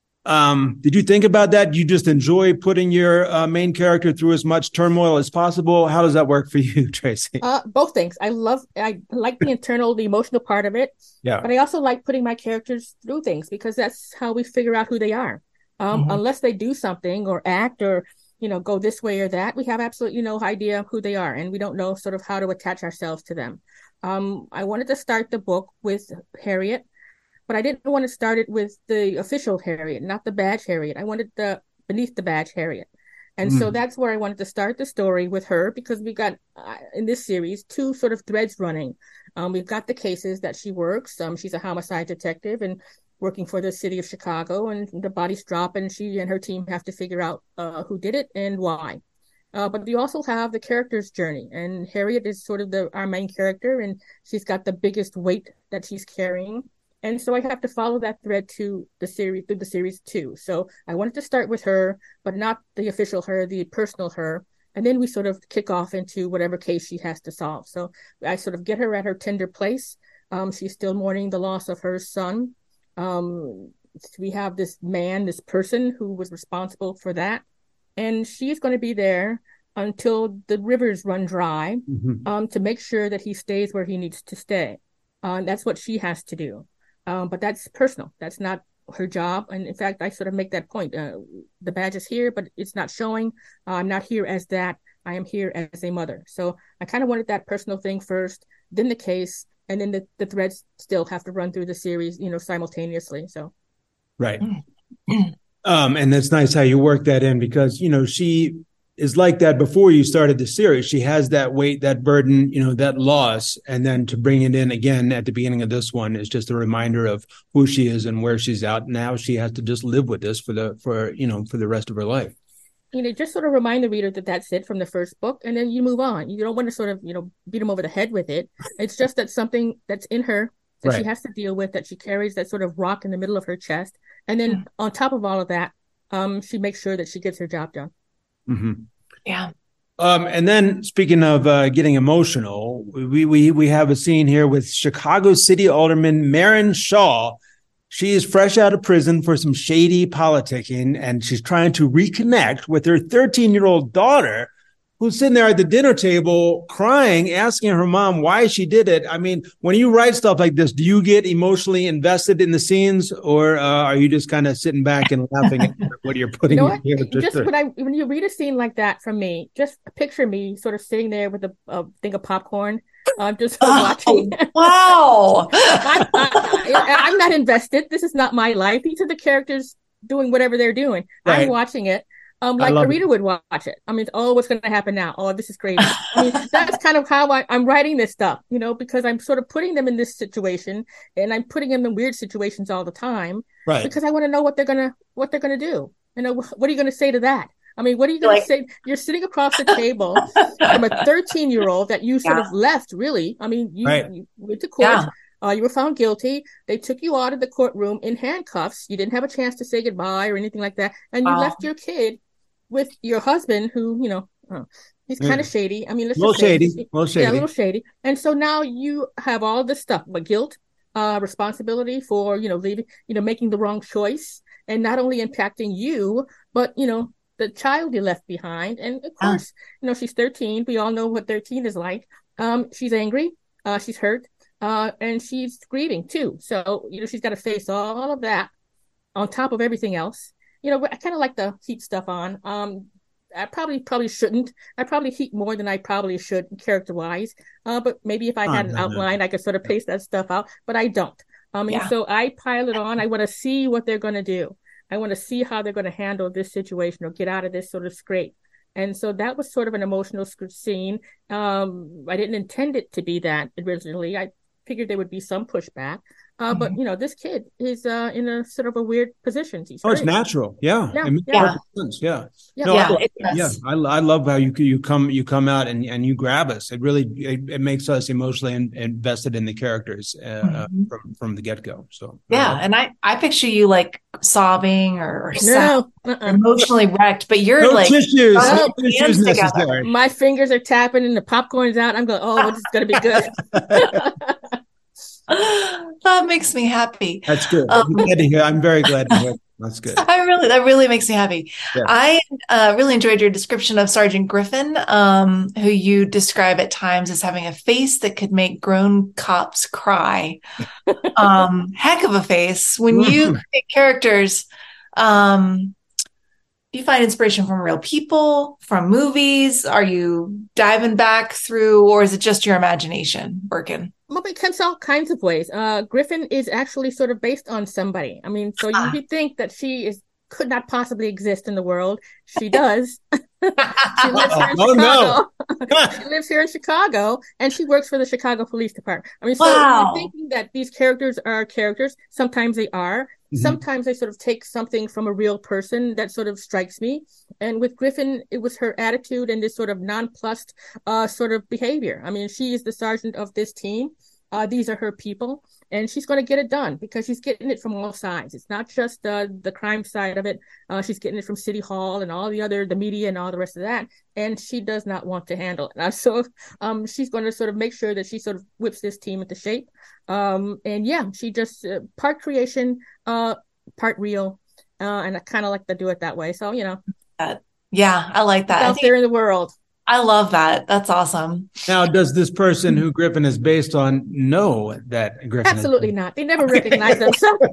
Um, did you think about that? You just enjoy putting your uh, main character through as much turmoil as possible? How does that work for you, Tracy? Uh, both things. I love, I like the internal, the emotional part of it. Yeah. But I also like putting my characters through things because that's how we figure out who they are. Um, Mhm. Unless they do something or act or, you know, go this way or that, we have absolutely no idea of who they are. And we don't know sort of how to attach ourselves to them. Um, I wanted to start the book with Harriet, but I didn't want to start it with the official Harriet, not the badge Harriet. I wanted the beneath the badge Harriet. And so Mm. that's where I wanted to start the story with her because we got uh, in this series two sort of threads running. Um, we've got the cases that she works. Um, she's a homicide detective and working for the city of Chicago, and the bodies drop, and she and her team have to figure out uh, who did it and why. Uh, but we also have the character's journey, and Harriet is sort of the our main character, and she's got the biggest weight that she's carrying. And so I have to follow that thread to the series through the series too. So I wanted to start with her, but not the official her, the personal her. And then we sort of kick off into whatever case she has to solve. So I sort of get her at her tender place. Um, she's still mourning the loss of her son. Um, we have this man, this person who was responsible for that. And she's going to be there until the rivers run dry, Mhm. um, to make sure that he stays where he needs to stay. Uh, that's what she has to do. Um, but that's personal. That's not her job. And in fact, I sort of make that point. Uh, the badge is here, but it's not showing. Uh, I'm not here as that. I am here as a mother. So I kind of wanted that personal thing first, then the case, and then the, the threads still have to run through the series, you know, simultaneously. So Right. Um, and that's nice how you work that in because, you know, she is like that before you started the series. She has that weight, that burden, you know, that loss. And then to bring it in again at the beginning of this one is just a reminder of who she is and where she's at. Now she has to just live with this for the, for, you know, for the rest of her life. you know, just sort of remind the reader that that's it from the first book, and then you move on. You don't want to sort of, you know, beat them over the head with it. It's just that something that's in her that Right. she has to deal with, that she carries that sort of rock in the middle of her chest. And then Mm. on top of all of that, um, she makes sure that she gets her job done. Mm-hmm. Yeah. Um, and then speaking of uh, getting emotional, we, we we have a scene here with Chicago City Alderman Marin Shaw. She is fresh out of prison for some shady politicking, and she's trying to reconnect with her thirteen-year-old daughter, who's sitting there at the dinner table crying, asking her mom why she did it. I mean, when you write stuff like this, do you get emotionally invested in the scenes, or uh, are you just kind of sitting back and laughing at what you're putting You know in what? here? Just when I when you read a scene like that from me, just picture me sort of sitting there with a, a thing of popcorn. I'm just watching. Oh, wow. I, I, I'm not invested. This is not my life. These are the characters doing whatever they're doing. Right. I'm watching it. Um, I like love a reader it. would watch it. I mean, oh, what's going to happen now? Oh, this is crazy. I mean, that's kind of how I, I'm writing this stuff, you know, because I'm sort of putting them in this situation, and I'm putting them in weird situations all the time, Right. because I want to know what they're gonna what they're gonna do. You know, what are you gonna say to that? I mean, what are you gonna Like- say? You're sitting across the table from a thirteen year old that you sort Yeah. of left. Really, I mean, you, Right. you went to court. Yeah. Uh, you were found guilty. They took you out of the courtroom in handcuffs. You didn't have a chance to say goodbye or anything like that, and you Wow. left your kid with your husband, who, you know, uh, he's Yeah. kind of shady. I mean, let's A little just say, shady, a little yeah, a shady. little shady. And so now you have all this stuff, but guilt, uh, responsibility for, you know, leaving, you know, making the wrong choice, and not only impacting you, but, you know, the child you left behind. And of Ah. course, you know, she's thirteen. We all know what thirteen is like. Um, she's angry. Uh, she's hurt. Uh, and she's grieving too. So, you know, she's got to face all of that on top of everything else. You know, I kind of like to heap stuff on. Um, I probably probably shouldn't. I probably heap more than I probably should character wise. Uh, but maybe if I had an outline, I could sort of pace that stuff out. But I don't. Um, and Yeah. so I pile it on. I want to see what they're going to do. I want to see how they're going to handle this situation or get out of this sort of scrape. And so that was sort of an emotional sc- scene. Um, I didn't intend it to be that originally. I figured there would be some pushback. Uh, but, you know, this kid is uh, in a sort of a weird position. He's Oh, it's hurt. natural. Yeah. Yeah, It makes yeah. perfect sense. Yeah. Yeah. No, Yeah, I, it does. yeah. I, I love how you you come you come out and, and you grab us. It really it, it makes us emotionally in, invested in the characters uh, uh, Mhm. from from the get go. So Yeah, and I I picture you like sobbing or, or sad, No, uh-uh. emotionally wrecked, but you're no like tissues, oh, no hands tissues together. necessary. My fingers are tapping and the popcorn's out. I'm going, oh, this is going to be good. That makes me happy. That's good. Um, I'm glad to hear. I'm very glad to hear. That's good. I really, that really makes me happy. Yeah. I uh, really enjoyed your description of Sergeant Griffin, um, who you describe at times as having a face that could make grown cops cry. Um, heck of a face. When you create characters, um, do you find inspiration from real people, from movies? Are you diving back through, or is it just your imagination working? Well, it comes all kinds of ways. Uh, Griffin is actually sort of based on somebody. I mean, so you, Ah. you think that she is could not possibly exist in the world. She does. She lives here in Oh, no. Chicago. She lives here in Chicago, and she works for the Chicago Police Department. I mean, so Wow. you're thinking that these characters are characters. Sometimes they are. Mhm. Sometimes they sort of take something from a real person that sort of strikes me. And with Griffin, it was her attitude and this sort of nonplussed uh, sort of behavior. I mean, she is the sergeant of this team. Uh, these are her people, and she's going to get it done because she's getting it from all sides. It's not just uh, the crime side of it. Uh, she's getting it from City Hall and all the other, the media and all the rest of that. And she does not want to handle it. Uh, so um, she's going to sort of make sure that she sort of whips this team into shape. Um, and yeah, she just uh, part creation, uh, part real. Uh, and I kind of like to do it that way. So, you know, Yeah, I like that. I out think- there in the world. I love that. That's awesome. Now, does this person who Griffin is based on know that Griffin? Absolutely is not. They never recognize themselves.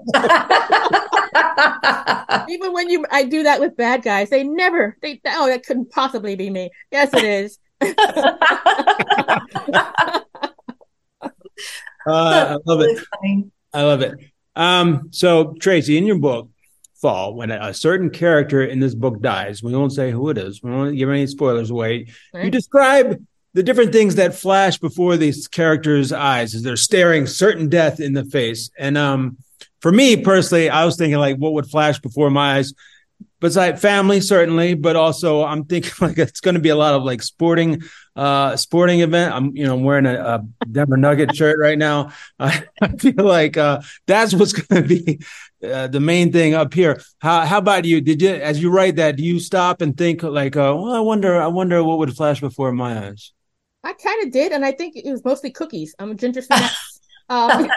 Even when you, I do that with bad guys. They never. They oh, that couldn't possibly be me. Yes, it is. Uh, I love it. Funny. I love it. Um, so Tracy, in your book, Fall, when a, a certain character in this book dies, we won't say who it is. We won't give any spoilers away. You Right. describe the different things that flash before these characters' eyes as they're staring certain death in the face. And um, for me personally, I was thinking like, what would flash before my eyes? Besides family, certainly, but also I'm thinking like it's going to be a lot of like sporting, uh, sporting event. I'm, you know, I'm wearing a, a Denver Nugget shirt right now. I, I feel like uh, that's what's going to be uh, the main thing up here. How, how about you? Did you, as you write that, do you stop and think like, uh, well, I wonder, I wonder what would flash before my eyes? I kind of did, and I think it was mostly cookies. I'm a ginger snaps. um,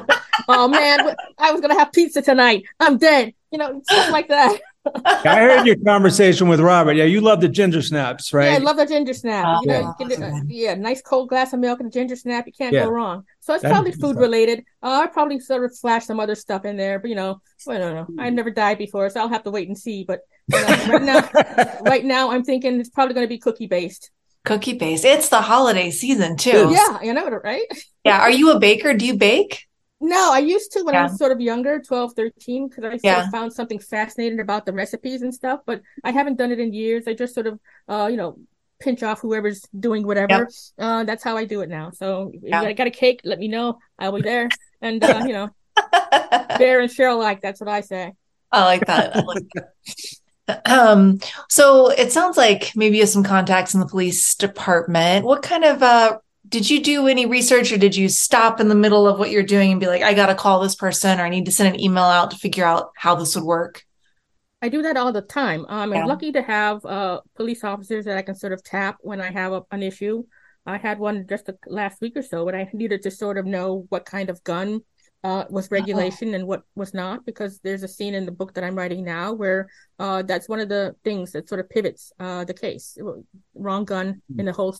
oh man, I was gonna have pizza tonight. I'm dead. You know, stuff like that. I heard your conversation with Robert. Yeah, you love the ginger snaps, right? Yeah, I love the ginger snap. Oh, you know, yeah. you can do, uh, yeah, nice cold glass of milk and a ginger snap. You can't Yeah. go wrong. So it's That'd probably be food fun. related. Uh, I probably sort of flash some other stuff in there, but you know, I don't know. I've never died before, so I'll have to wait and see. But you know, right now, right now, I'm thinking it's probably going to be cookie based. Cookie based. It's the holiday season too. Yeah, you know, right? Yeah. Are you a baker? Do you bake? No, I used to when I Yeah. was sort of younger, twelve, thirteen, because I sort Yeah. of found something fascinating about the recipes and stuff, but I haven't done it in years. I just sort of, uh, you know, pinch off whoever's doing whatever. Uh, that's how I do it now. So if Yeah. you got a cake, let me know. I'll be there. And, uh, you know, Bear and Cheryl like, that's what I say. I like that. I like that. Um, so it sounds like maybe you have some contacts in the police department. What kind of uh did you do any research, or did you stop in the middle of what you're doing and be like, I gotta call this person, or I need to send an email out to figure out how this would work? I do that all the time. Um, Yeah. I'm lucky to have uh, police officers that I can sort of tap when I have a, an issue. I had one just a, last week or so when I needed to sort of know what kind of gun uh, was regulation and what was not, because there's a scene in the book that I'm writing now where uh, that's one of the things that sort of pivots uh, the case. Wrong gun in the holster.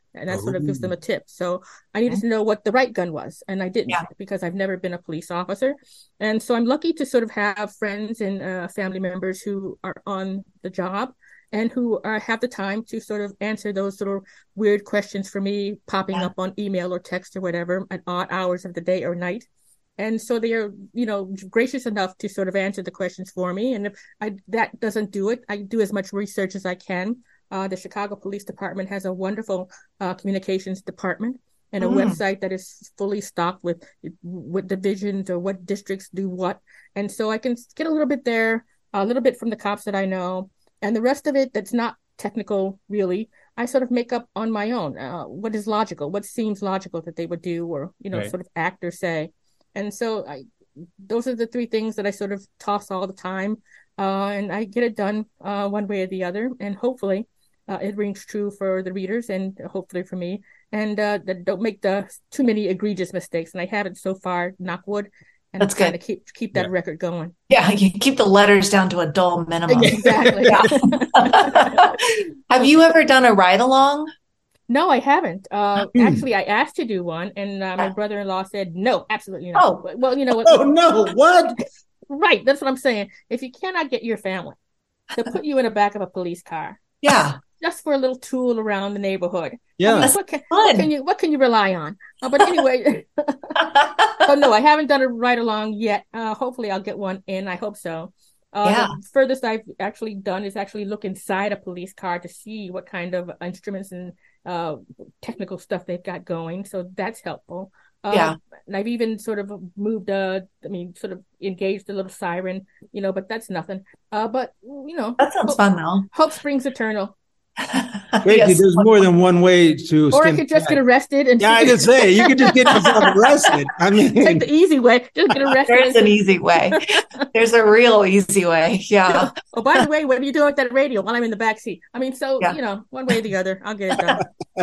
And that sort of gives them a tip. So I needed to know what the right gun was. And I didn't, Yeah. because I've never been a police officer. And so I'm lucky to sort of have friends and uh, family members who are on the job and who are, have the time to sort of answer those sort of weird questions for me, popping Yeah. up on email or text or whatever at odd hours of the day or night. And so they are, you know, gracious enough to sort of answer the questions for me. And if I, that doesn't do it, I do as much research as I can. Uh, the Chicago Police Department has a wonderful uh, communications department and a Mm. website that is fully stocked with what divisions or what districts do what. And so I can get a little bit there, a little bit from the cops that I know, and the rest of it that's not technical, really, I sort of make up on my own. Uh, what is logical? What seems logical that they would do or, you know, Right. sort of act or say. And so I, those are the three things that I sort of toss all the time. Uh, and I get it done uh, one way or the other. And hopefully uh, it rings true for the readers and hopefully for me. And uh, that don't make the too many egregious mistakes. And I haven't so far, knock wood. And That's I'm trying good. to keep keep that Yeah. record going. Yeah, you keep the letters down to a dull minimum. Exactly. Yeah. Have you ever done a ride along? No, I haven't. Uh, Hmm. actually, I asked to do one, and uh, my Yeah. brother-in-law said no, absolutely not. Oh. Well, you know what? Oh no! What? Right, that's what I'm saying. If you cannot get your family to put you in the back of a police car Yeah. just for a little tool around the neighborhood, Yeah. what can, what Fun. can you what can you rely on? Uh, but anyway, so no, I haven't done a ride along yet. Uh, hopefully, I'll get one in. I hope so. Uh, Yeah. The furthest I've actually done is actually look inside a police car to see what kind of instruments and uh, technical stuff they've got going. So that's helpful. Uh, Yeah. And I've even sort of moved, uh, I mean, sort of engaged a little siren, you know, but that's nothing. Uh, but, you know, That sounds hope, fun though. hope springs eternal. Tracy, Yes. there's more than one way to Or I skin could just a cat. get arrested and Yeah, I just say you could just get yourself arrested. I mean, take the easy way. Just get arrested. There's an easy way. There's a real easy way. Yeah. Oh, by the way, what are you doing with that radio while I'm in the back seat? I mean, so, Yeah. you know, one way or the other, I'll get it done.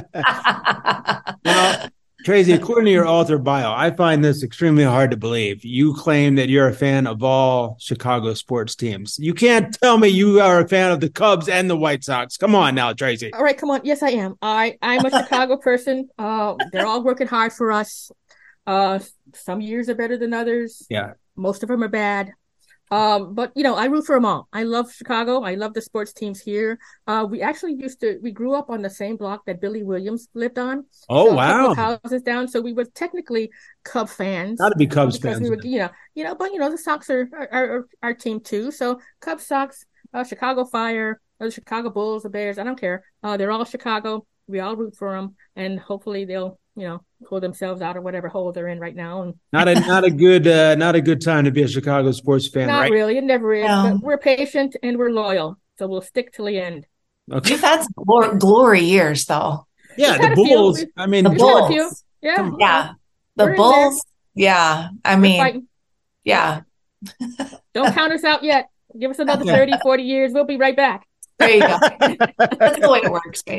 now, Tracy, according to your author bio, I find this extremely hard to believe. You claim that you're a fan of all Chicago sports teams. You can't tell me you are a fan of the Cubs and the White Sox. Come on now, Tracy. All right, come on. Yes, I am. I, I'm a Chicago person. Uh, they're all working hard for us. Uh, some years are better than others. Yeah. Most of them are bad. Um, but you know, I root for them all. I love Chicago. I love the sports teams here. Uh, we actually used to, we grew up on the same block that Billy Williams lived on. Oh, So a couple wow. of houses down. So we were technically Cub fans. Got to be Cubs because fans. we were, you know, you know, but you know, the Sox are are, are our team too. So Cubs, Sox, uh, Chicago Fire, or the Chicago Bulls, the Bears. I don't care. Uh, they're all Chicago. We all root for them, and hopefully they'll, you know, pull themselves out of whatever hole they're in right now. And Not a not a good uh, not a good time to be a Chicago sports fan, not right? really, it never is. No. But we're patient and we're loyal, so we'll stick till the end. Okay. You've had some glor- glory years though. Yeah, We've had the a few. Bulls. We've- I mean, The We've had a few. Bulls. Yeah, Come on. Yeah. The We're in Bulls. Yeah. I we're mean, fighting. yeah. Don't count us out yet. Give us another Yeah. thirty, forty years. We'll be right back. There you go. That's the way it works, right?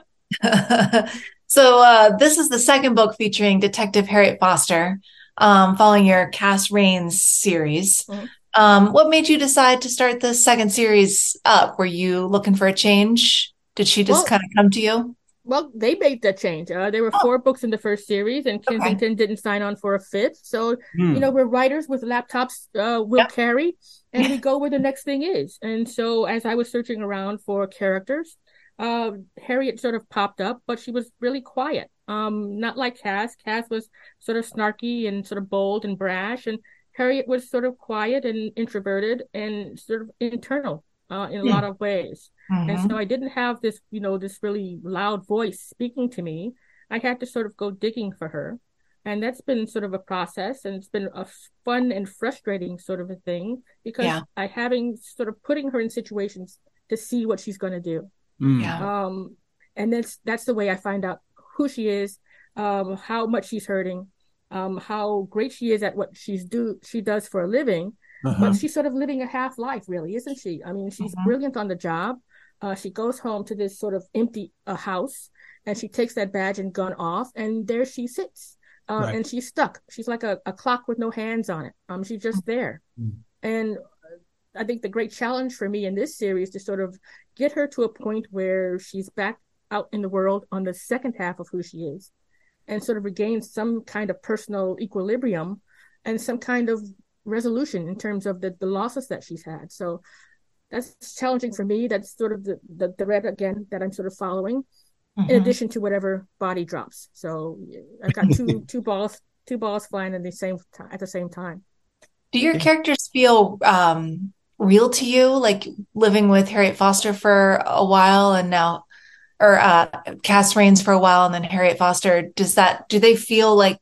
So uh, this is the second book featuring Detective Harriet Foster, um, following your Cass Rains series. Mhm. Um, what made you decide to start the second series up? Were you looking for a change? Did she just Well- kind of come to you? Well, they made that change. Uh, there were Oh. four books in the first series, and Okay. Kensington didn't sign on for a fifth. So, Hmm. you know, we're writers with laptops uh, will Yep. carry, and we go where the next thing is. And so, as I was searching around for characters, uh, Harriet sort of popped up, but she was really quiet. Um, not like Cass. Cass was sort of snarky and sort of bold and brash, and Harriet was sort of quiet and introverted and sort of internal uh, in a Hmm. lot of ways. And Mhm. so I didn't have this, you know, this really loud voice speaking to me. I had to sort of go digging for her. And that's been sort of a process, and it's been a fun and frustrating sort of a thing because Yeah. I having sort of putting her in situations to see what she's going to do. Hmm. Yeah. Um, and that's that's the way I find out who she is, um, how much she's hurting, um, how great she is at what she's do she does for a living. Uh-huh. But she's sort of living a half life, really, isn't she? I mean, she's Mhm. brilliant on the job. Uh, she goes home to this sort of empty uh, house, and she takes that badge and gun off, and there she sits, uh, Right. and she's stuck. She's like a, a clock with no hands on it. Um, she's just there. Mm. And I think the great challenge for me in this series is to sort of get her to a point where she's back out in the world on the second half of who she is and sort of regain some kind of personal equilibrium and some kind of resolution in terms of the, the losses that she's had. So that's challenging for me. That's sort of the, the thread, again, that I'm sort of following, mm-hmm. in addition to whatever body drops. So I've got two two balls two balls flying at the same t- at the same time. Do your characters feel um, real to you, like living with Harriet Foster for a while and now, or uh, Cass Raines for a while and then Harriet Foster? Does that, do they feel like,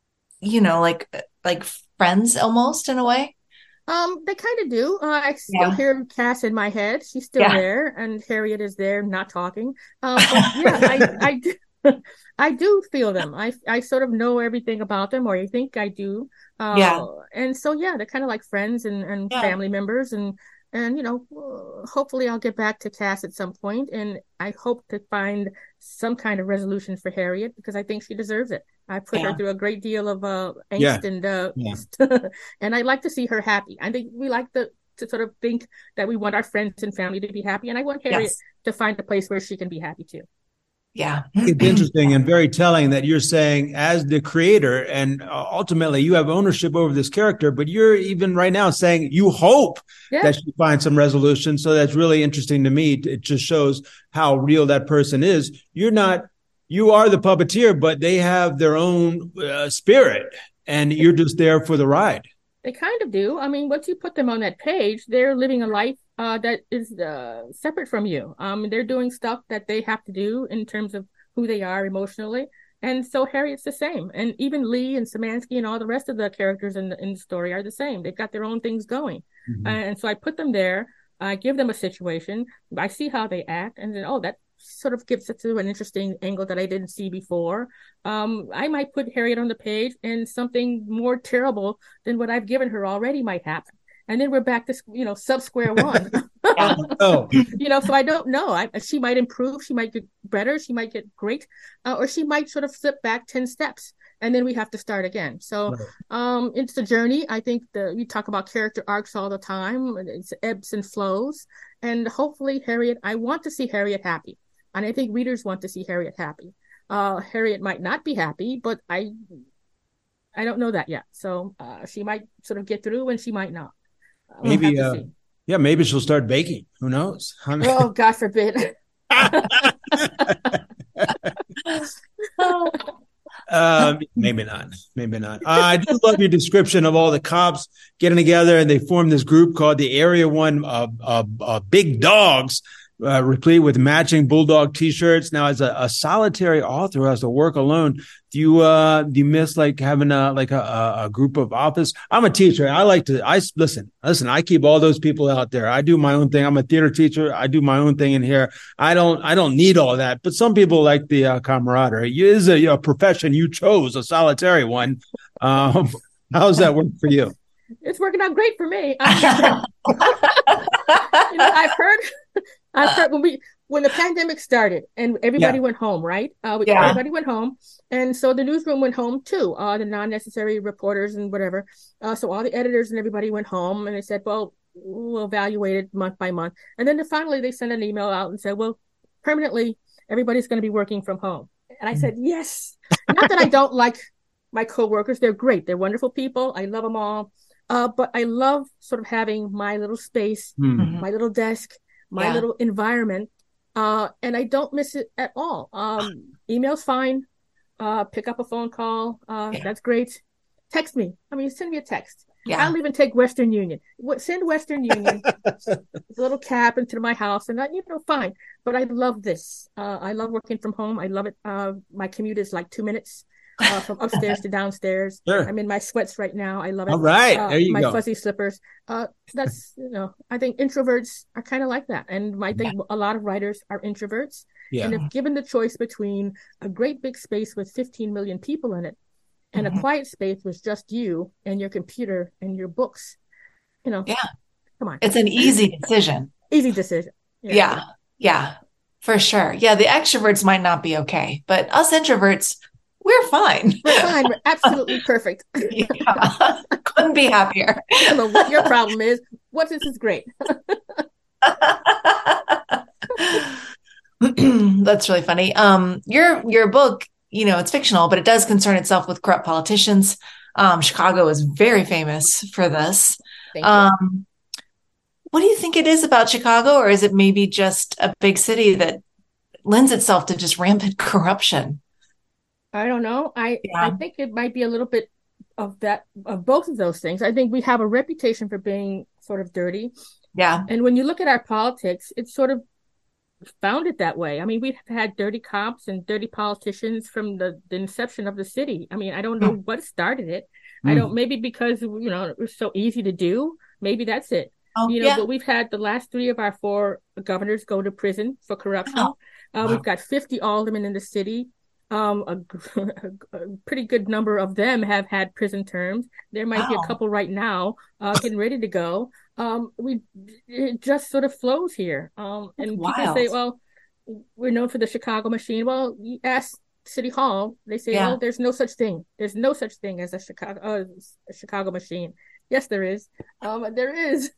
you know, like like friends almost in a way? Um, they kind of do. Uh, I still yeah. hear Cass in my head. She's still yeah. there, and Harriet is there, not talking. Um, but yeah, I, I, do, I do feel them. I, I sort of know everything about them, or I think I do. Uh, yeah. And so, yeah, they're kind of like friends and, and yeah. family members, and and you know, hopefully I'll get back to Cass at some point, and I hope to find some kind of resolution for Harriet because I think she deserves it. I put yeah. her through a great deal of uh, angst yeah. and uh, yeah. and I like to see her happy. I think we like to, to sort of think that we want our friends and family to be happy, and I want Harriet yes. to find a place where she can be happy too. Yeah. It's interesting and very telling that you're saying as the creator and ultimately you have ownership over this character, but you're even right now saying you hope yeah. that she finds some resolution. So that's really interesting to me. It just shows how real that person is. You're not, you are the puppeteer, but they have their own uh, spirit and you're just there for the ride. They kind of do. I mean, once you put them on that page, they're living a life uh, that is uh, separate from you. Um, they're doing stuff that they have to do in terms of who they are emotionally. And so Harriet's the same. And even Lee and Samansky and all the rest of the characters in the, in the story are the same. They've got their own things going. Mm-hmm. Uh, and so I put them there. I give them a situation. I see how they act. And then, oh, that sort of gives it to an interesting angle that I didn't see before. Um, I might put Harriet on the page and something more terrible than what I've given her already might happen. And then we're back to, you know, sub square one. oh. You know, so I don't know. I, she might improve. She might get better. She might get great. Uh, or she might sort of slip back ten steps. And then we have to start again. So right. um, it's a journey. I think the, we talk about character arcs all the time. It's ebbs and flows. And hopefully Harriet, I want to see Harriet happy. And I think readers want to see Harriet happy. Uh, Harriet might not be happy, but I I don't know that yet. So uh, she might sort of get through and she miit not. Uh, we'll maybe, uh, yeah, maybe she'll start baking. Who knows? Oh, God forbid. Um, maybe not. Maybe not. Uh, I do love your description of all the cops getting together and they form this group called the Area One uh, uh, uh, Big Dogs. Uh, replete with matching bulldog T-shirts. Now, as a, a solitary author who has to work alone, do you uh, do you miss like having a like a, a group of authors? I'm a teacher. I like to. I listen. Listen. I keep all those people out there. I do my own thing. I'm a theater teacher. I do my own thing in here. I don't. I don't need all that. But some people like the uh, camaraderie. It is a, a profession you chose, a solitary one. Um, how does that work for you? It's working out great for me. I, you know, I've heard. I've heard when we when the pandemic started and everybody yeah. went home, right? Uh, we, yeah. Everybody went home, and so the newsroom went home too. Uh, the non-necessary reporters and whatever. Uh, so all the editors and everybody went home, and they said, "Well, we'll evaluate it month by month." And then finally, they sent an email out and said, "Well, permanently, everybody's going to be working from home." And I said, "Yes." Not that I don't like my coworkers; they're great. They're wonderful people. I love them all. Uh, but I love sort of having my little space, mm-hmm. my little desk. my yeah. little environment, uh, and I don't miss it at all. Um, email's fine. Uh, pick up a phone call. Uh, yeah. That's great. Text me. I mean, send me a text. Yeah. I'll even take Western Union. Send Western Union a little cab into my house, and that, you know, fine. But I love this. Uh, I love working from home. I love it. Uh, my commute is like two minutes. Uh, from upstairs to downstairs. Sure. I'm in my sweats right now. I love it. All right. Uh, there you my go. fuzzy slippers. Uh, that's, you know, I think introverts are kind of like that. And I think yeah. a lot of writers are introverts. Yeah. And if given the choice between a great big space with fifteen million people in it and mm-hmm. a quiet space with just you and your computer and your books, you know, yeah. come on. It's an easy decision. Easy decision. Yeah. yeah. Yeah, for sure. Yeah. The extroverts might not be okay, but us introverts, we're fine. We're fine. We're absolutely perfect. Yeah. Couldn't be happier. I don't know what your problem is. What this is great. That's really funny. Um, your your book, you know, it's fictional, but it does concern itself with corrupt politicians. Um, Chicago is very famous for this. Thank you. Um, what do you think it is about Chicago, or is it maybe just a big city that lends itself to just rampant corruption? I don't know. I Yeah. I think it might be a little bit of that of both of those things. I think we have a reputation for being sort of dirty. Yeah. And when you look at our politics, it's sort of founded that way. I mean, we've had dirty cops and dirty politicians from the, the inception of the city. I mean, I don't know what started it. I don't, maybe because, you know, it was so easy to do. Maybe that's it. Oh, You know, yeah. but we've had the last three of our four governors go to prison for corruption. Wow. Uh, We've got fifty aldermen in the city. Um, a, a pretty good number of them have had prison terms. There might be Wow. a couple right now, uh, getting ready to go. Um, we it just sort of flows here. Um, That's and people say, wild. well, we're known for the Chicago machine. Well, you ask City Hall, they say, Yeah. oh, there's no such thing. There's no such thing as a Chicago uh, a Chicago machine. Yes, there is. Um, there is.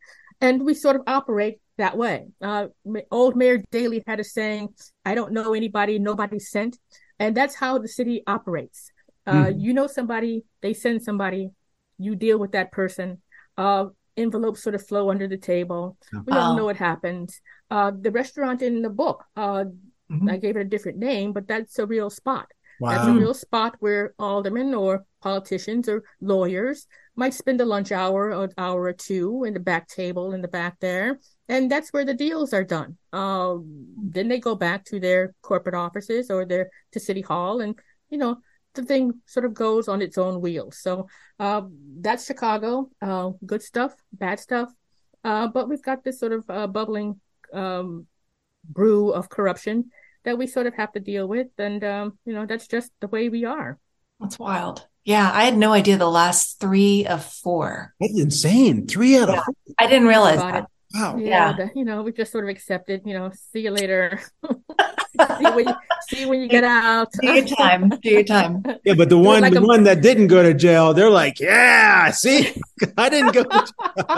And we sort of operate that way. Uh, Ma- old Mayor Daley had a saying, I don't know anybody, nobody sent. And that's how the city operates. Uh, You know somebody, they send somebody, you deal with that person. Uh, envelopes sort of flow under the table. We all Wow. know what happens. Uh, the restaurant in the book, uh, Mhm. I gave it a different name, but that's a real spot. That's Wow. a real spot where aldermen or politicians or lawyers might spend a lunch hour or hour or two in the back table in the back there. And that's where the deals are done. Uh, then they go back to their corporate offices or their to City Hall, and you know the thing sort of goes on its own wheels. So uh, that's Chicago. Uh, good stuff, bad stuff. Uh, but we've got this sort of uh, bubbling um, brew of corruption that we sort of have to deal with, and um, you know that's just the way we are. That's wild. Yeah, I had no idea the last three of four. That's insane. Three out of Yeah. four. I didn't realize About that. it. Wow. Yeah, Yeah. the, you know, we just sort of accepted. You know, see you later. see when you see when you get out. Do your time. Do your time. Yeah, but the Do it one, like the a- one that didn't go to jail, they're like, yeah, see, I didn't go. To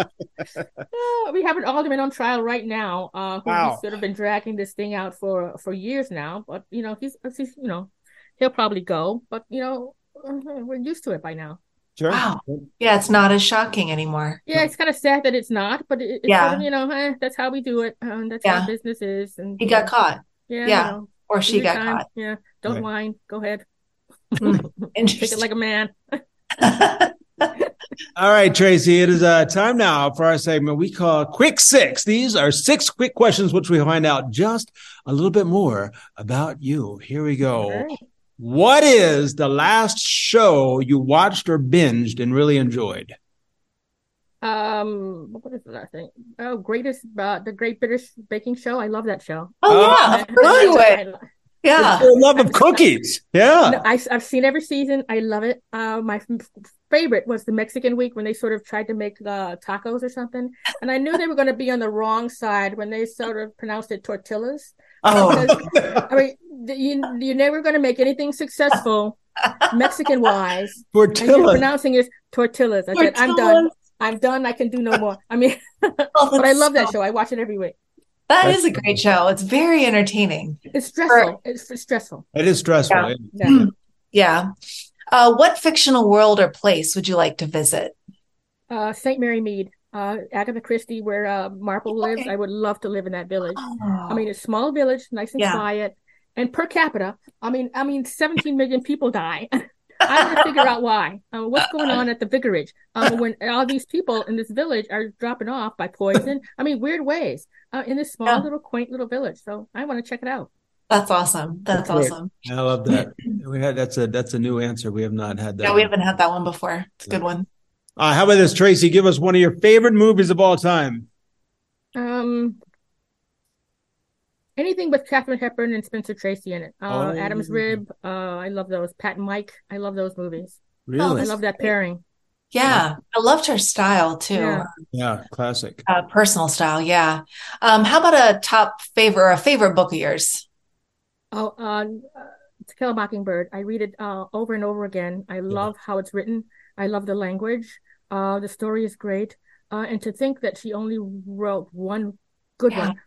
Uh, we have an alderman on trial right now, uh, who Wow. he's sort of been dragging this thing out for for years now. But you know, he's, he's you know, he'll probably go. But you know, uh, we're used to it by now. Sure. Wow. Yeah, it's not as shocking anymore. Yeah, it's kind of sad that it's not, but it, it's Yeah. sort of, you know, eh, that's how we do it. Um, that's Yeah. how business is. And He got caught, Yeah, Yeah. you know, or do she your got time. caught. Yeah, don't Right. whine. Go ahead. Hmm. Take it Interesting. like a man. All right, Tracy, it is uh, time now for our segment we call Quick Six. These are six quick questions which we find out just a little bit more about you. Here we go. All right. What is the last show you watched or binged and really enjoyed? Um, what is the last thing? Oh, greatest, uh, the Great British Baking Show. I love that show. Oh, yeah, of course you would. I- Yeah. Your love of cookies. Yeah. No, I, I've seen every season. I love it. Uh, my f- favorite was the Mexican week when they sort of tried to make uh, tacos or something. And I knew they were going to be on the wrong side when they sort of pronounced it tortillas. Oh, Because, I mean, th- you, you're never going to make anything successful Mexican wise. And you're Tortilla. pronouncing it tortillas. I said, I'm done. I'm done. I can do no more. I mean, Oh, but I that's love that so- show. I watch it every week. That is a great show. It's very entertaining. It's stressful. It's f- stressful. It is stressful. Yeah. Yeah. Yeah. Uh, what fictional world or place would you like to visit? Uh, Saint Mary Mead, uh, Agatha Christie, where uh, Marple lives. Okay. I would love to live in that village. I Oh, mean, it's a small village, nice and Yeah. quiet, and per capita, I mean, I mean, seventeen million people die. I want to figure out why. Um, what's going on at the vicarage? Um, when all these people in this village are dropping off by poison. I mean, weird ways uh, in this small Yeah. little quaint little village. So I want to check it out. that's awesome. That's Great. awesome. I love that. We had that's a that's a new answer. We have not had that. Yeah, we haven't had that one before. It's a good one. Uh, how about this, Tracy? Give us one of your favorite movies of all time. Um, anything with Katharine Hepburn and Spencer Tracy in it. Uh, Oh. Adam's Rib. Uh, I love those. Pat and Mike. I love those movies. I Really? that's love that great. pairing. Yeah. I loved her style too. Yeah. Yeah, classic. Uh, personal style. Yeah. Um, how about a top favorite or a favorite book of yours? Oh, uh, To Kill a Mockingbird. I read it uh, over and over again. I love how it's written. I love the language. Uh, the story is great. Uh, and to think that she only wrote one good Yeah. one,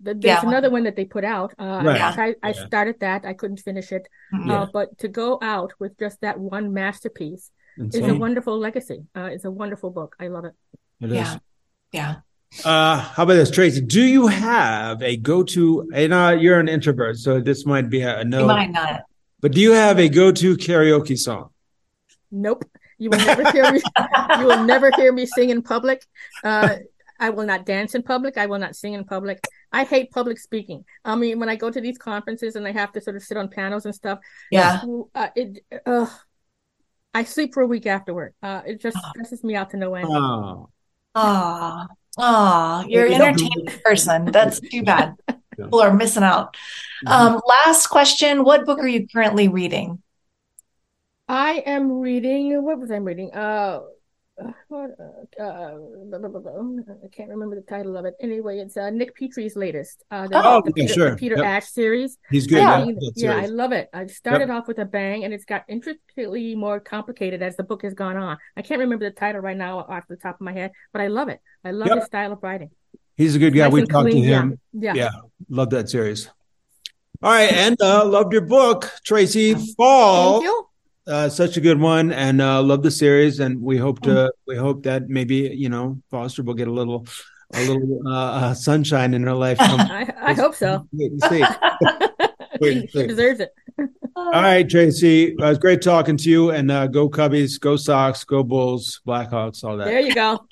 there's Yeah. another one that they put out. Uh, Right. I, tried, I Yeah. started that. I couldn't finish it. Mhm. Yeah. Uh, but to go out with just that one masterpiece is a Insane. wonderful legacy. Uh, it's a wonderful book. I love it. It is. Yeah. Yeah. Uh, how about this, Tracy? Do you have a go-to? And uh, you're an introvert, so this might be a, a no. You might not. But do you have a go-to karaoke song? Nope. You will never hear me. You will never hear me sing in public. Uh, I will not dance in public. I will not sing in public. I hate public speaking. I mean, when I go to these conferences and I have to sort of sit on panels and stuff, Yeah. uh, it, uh, I sleep for a week afterward. Uh, it just Oh. stresses me out to no end. Oh, Oh, oh, you're an entertainment person. That's too bad. People are missing out. Um, last question. What book are you currently reading? I am reading. What was I reading? Uh, uh, what, uh, uh, blah, blah, blah, blah. I can't remember the title of it. Anyway, it's uh, Nick Petrie's latest. Uh, the, Oh, the, okay, the, sure. the Peter Yep. Ash series. he's good. Yeah. Yeah, Yeah, that yeah, I series. love it. I started off with a bang, and it's got intricately more complicated as the book has gone on. I can't remember the title right now off the top of my head, but I love it. I love Yep. his style of writing. He's a good guy. Nice We and talked to clean. him. Yeah, Yeah, love that series. All right, and uh, loved your book, Tracy Fall. Thank you. Uh, such a good one, and uh, love the series. And we hope to we hope that maybe you know Foster will get a little a little uh, uh, sunshine in her life. Come- I, I hope so. Wait and see. Wait and She see. deserves it. All right, Tracy. It was great talking to you. And uh, go Cubbies, go Sox, go Bulls, Blackhawks, all that. There you go.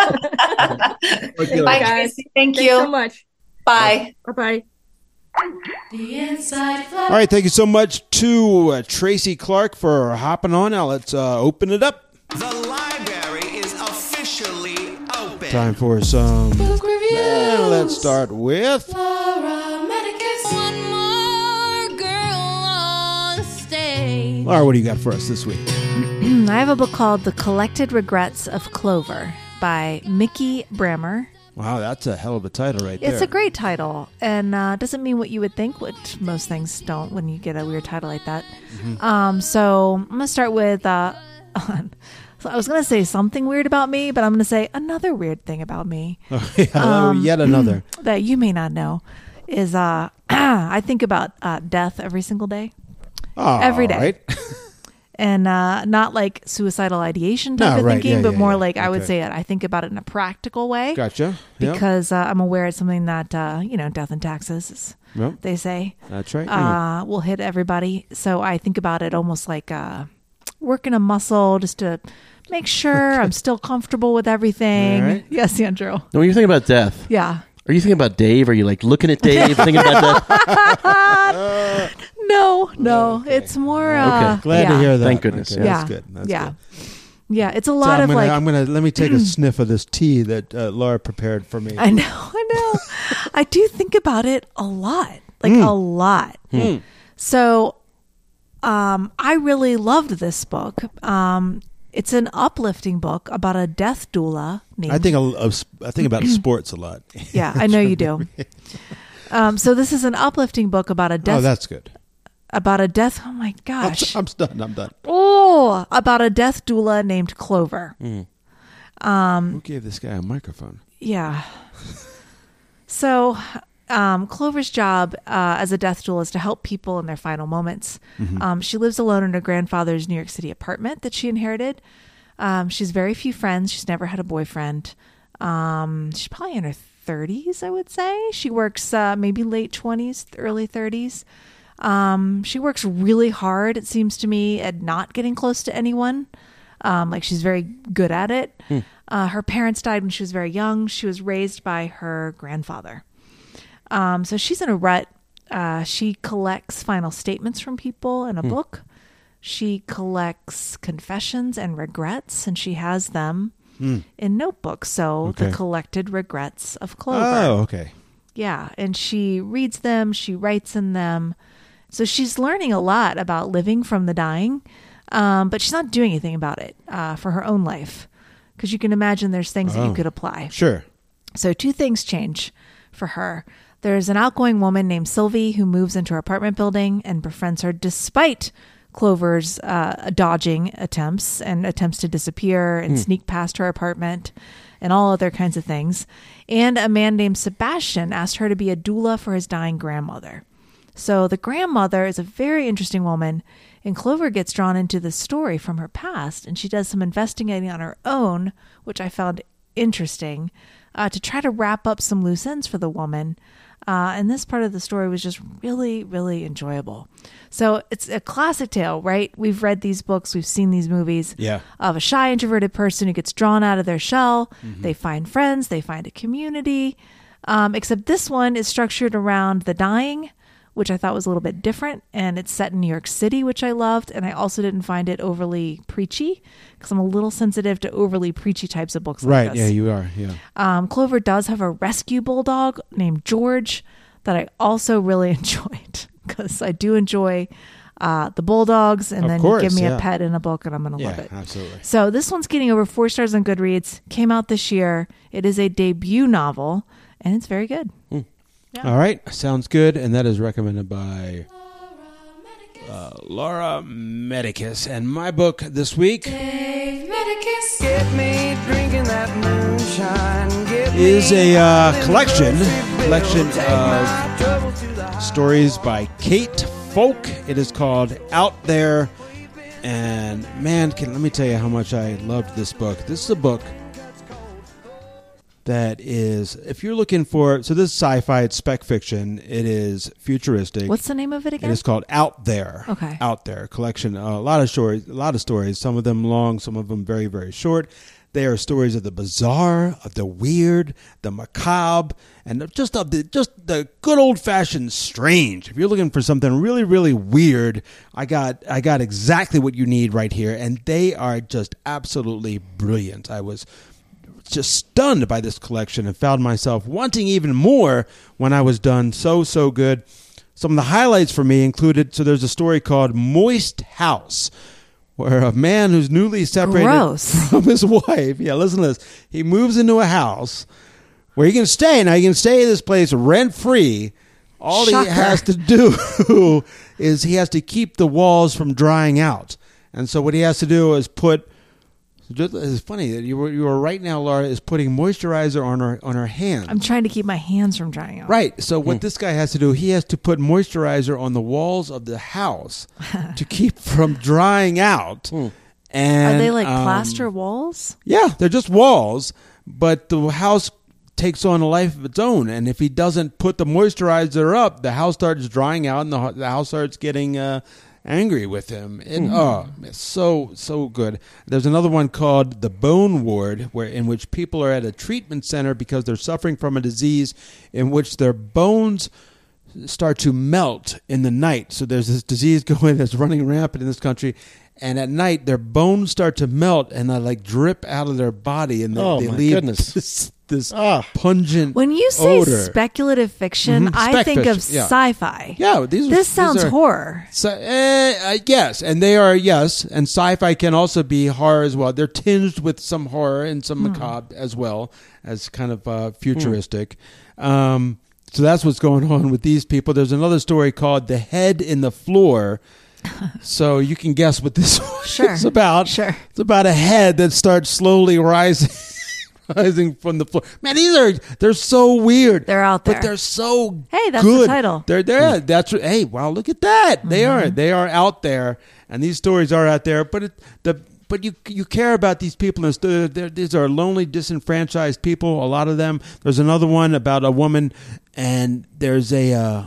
Okay, Bye, guys. Tracy. Thank Thanks you. so much. Bye. Bye bye. The Inside Flap. All right, thank you so much to uh, Tracy Clark for hopping on. Now let's uh, open it up. The library is officially open. Time for some. Book reviews. And let's start with. Laura Medicus. One more girl on stage. Laura, what do you got for us this week? I have a book called The Collected Regrets of Clover by Mickey Brammer. Wow, that's a hell of a title right there. It's a great title, and uh, doesn't mean what you would think, which most things don't when you get a weird title like that. Um, so I'm going to start with, uh, so I was going to say something weird about me, but I'm going to say another weird thing about me Yeah, Um, yet another. that you may not know is uh, I think about uh, death every single day. Oh, every day. Right? And uh, not like suicidal ideation type No, of right, thinking, yeah, but yeah, more yeah. like I would Okay. say it. I think about it in a practical way. Gotcha. Yep. Because uh, I'm aware it's something that, uh, you know, death and taxes, as Yep. they say, That's right. uh, will hit everybody. So I think about it almost like uh, working a muscle just to make sure I'm still comfortable with everything. All right. Yes, Andrew. Now, when you're thinking about death, Yeah. are you thinking about Dave? Are you like looking at Dave, thinking about death? No, no. It's more. Uh, Okay. Glad yeah. to hear that. Thank goodness. Okay, Yeah. That's good. That's yeah. good. Yeah. It's a So lot I'm of gonna, like. I'm gonna let me take a sniff of this tea that uh, Laura prepared for me. I know, I know. I do think about it a lot, like a lot. So, um, I really loved this book. Um, it's an uplifting book about a death doula named. I think a- of sp- I think about sports a lot. Yeah, I know you do. Um, so this is an uplifting book about a Oh, death that's good. about a death. Oh my I'm, gosh! I'm done. I'm done. Oh, about a death doula named Clover. Who gave this guy a microphone? Yeah. So, um, Clover's job uh, as a death doula is to help people in their final moments. Um, she lives alone in her grandfather's New York City apartment that she inherited. Um, she's very few friends. She's never had a boyfriend. Um, she's probably in her thirties, I would say. She works uh, maybe late twenties, early thirties. Um, she works really hard, it seems to me, at not getting close to anyone. Um, like she's very good at it. Uh, her parents died when she was very young. She was raised by her grandfather. Um, so she's in a rut. Uh, she collects final statements from people in a book. She collects confessions and regrets, and she has them in notebooks. So Okay. the collected regrets of Clover. Oh, okay. Yeah, and she reads them, she writes in them. So she's learning a lot about living from the dying, um, but she's not doing anything about it uh, for her own life. Because you can imagine there's things that Oh. you could apply. Sure. So two things change for her. There's an outgoing woman named Sylvie who moves into her apartment building and befriends her despite Clover's uh, dodging attempts and attempts to disappear and sneak past her apartment. and all other kinds of things. And a man named Sebastian asked her to be a doula for his dying grandmother. So the grandmother is a very interesting woman, and Clover gets drawn into the story from her past, and she does some investigating on her own, which I found interesting, uh, to try to wrap up some loose ends for the woman. Uh, and this part of the story was just really, really enjoyable. So it's a classic tale, right? We've read these books, we've seen these movies Yeah. of a shy, introverted person who gets drawn out of their shell. Mm-hmm. They find friends, they find a community. Um, except this one is structured around the dying, which I thought was a little bit different. And it's set in New York City, which I loved. And I also didn't find it overly preachy because I'm a little sensitive to overly preachy types of books like Right. this. Yeah, you are. Yeah. Um, Clover does have a rescue bulldog named George that I also really enjoyed because I do enjoy uh, the bulldogs, and Of then course, you give me yeah. a pet in a book and I'm going to love Yeah, it. absolutely. So this one's getting over four stars on Goodreads, came out this year. It is a debut novel and it's very good. All right. Sounds good. And that is recommended by uh, Laura Medicus. And my book this week Dave Medicus. Get me drinking that moonshine. Get is me a uh, out in collection the grocery bill. collection Take my of trouble to the stories by Kate Folk. It is called Out There. And man, can, let me tell you how much I loved this book. This is a book that is, if you're looking for, so this is sci-fi, it's spec fiction, it is futuristic. What's the name of it again? It is called Out There. Okay. Out There collection. Uh, a lot of stories. A lot of stories. Some of them long. Some of them very, very short. They are stories of the bizarre, of the weird, the macabre, and just of the just the good old fashioned strange. If you're looking for something really, really weird, I got I got exactly what you need right here, and they are just absolutely brilliant. I was just stunned by this collection and found myself wanting even more when I was done. So, so good. Some of the highlights for me included, so there's a story called Moist House, where a man who's newly separated Gross. from his wife, yeah, listen to this, he moves into a house where he can stay. Now, he can stay in this place rent-free. All Shocker. he has to do is he has to keep the walls from drying out. And so what he has to do is put, just, it's funny that you were, you were right now, Laura, is putting moisturizer on her on her hands. I'm trying to keep my hands from drying out. Right. So what this guy has to do, he has to put moisturizer on the walls of the house to keep from drying out. And Are they like um, plaster walls? Yeah, they're just walls, but the house takes on a life of its own. And if he doesn't put the moisturizer up, the house starts drying out, and the, the house starts getting uh, angry with him. And oh, it's so so good. There's another one called The Bone Ward, where in which people are at a treatment center because they're suffering from a disease in which their bones start to melt in the night. So there's this disease going that's running rampant in this country, and at night their bones start to melt and they like drip out of their body, and they, Oh, they my leave goodness. this, this Ah. pungent When you say odor. speculative fiction, Mhm, I spec think of fiction, yeah. sci-fi. Yeah, these are, This these sounds are- horror. So, eh, uh, yes, and they are, yes, and sci-fi can also be horror as well. They're tinged with some horror and some macabre as well as kind of uh, futuristic. Um, so that's what's going on with these people. There's another story called The Head in the Floor. So you can guess what this Sure. is about. Sure. It's about a head that starts slowly rising. Rising from the floor, man. These are they're so weird. They're out there. but they're so Hey, that's the good. title. They're there. That's what- hey, wow, look at that. They are they are out there, and these stories are out there. But it, the but you you care about these people, and they're, they're, these are lonely, disenfranchised people. A lot of them. There's another one about a woman, and there's a uh,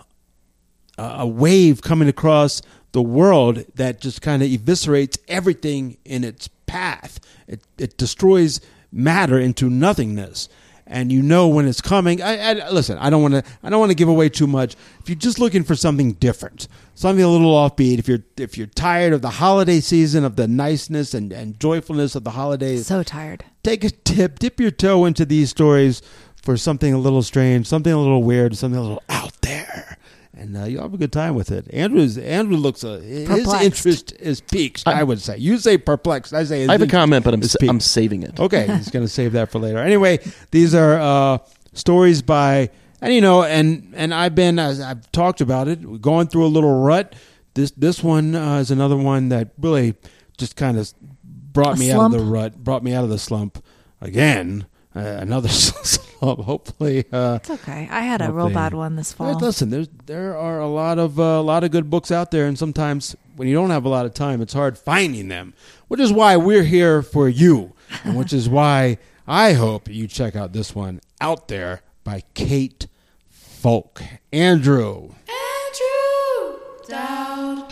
a wave coming across the world that just kind of eviscerates everything in its path. It it destroys matter into nothingness, and you know when it's coming. I, I listen. I don't want to. I don't want to give away too much. If you're just looking for something different, something a little offbeat, if you're if you're tired of the holiday season, of the niceness and, and joyfulness of the holidays, So tired. take a dip, dip your toe into these stories for something a little strange, something a little weird, something a little out there. And uh, you'll have a good time with it. Andrew's Andrew looks uh, his Perplexed. interest is piqued. I, would say. You say perplexed. I say his I have a interest comment, but I'm is sa- piqued. I'm saving it. Okay, he's going to save that for later. Anyway, these are uh, stories by, and you know, and and I've been, as I've talked about it, we're going through a little rut. This this one uh, is another one that really just kind of brought A me slump? out of the rut, brought me out of the slump again. uh, another slump. Hopefully, uh, It's okay. I had a real hopefully- bad one this fall. Hey, listen, there's there are a lot of uh, a lot of good books out there, and sometimes when you don't have a lot of time, it's hard finding them. Which is why we're here for you, and which is why I hope you check out this one, Out There by Kate Folk. Andrew. Andrew Dowd.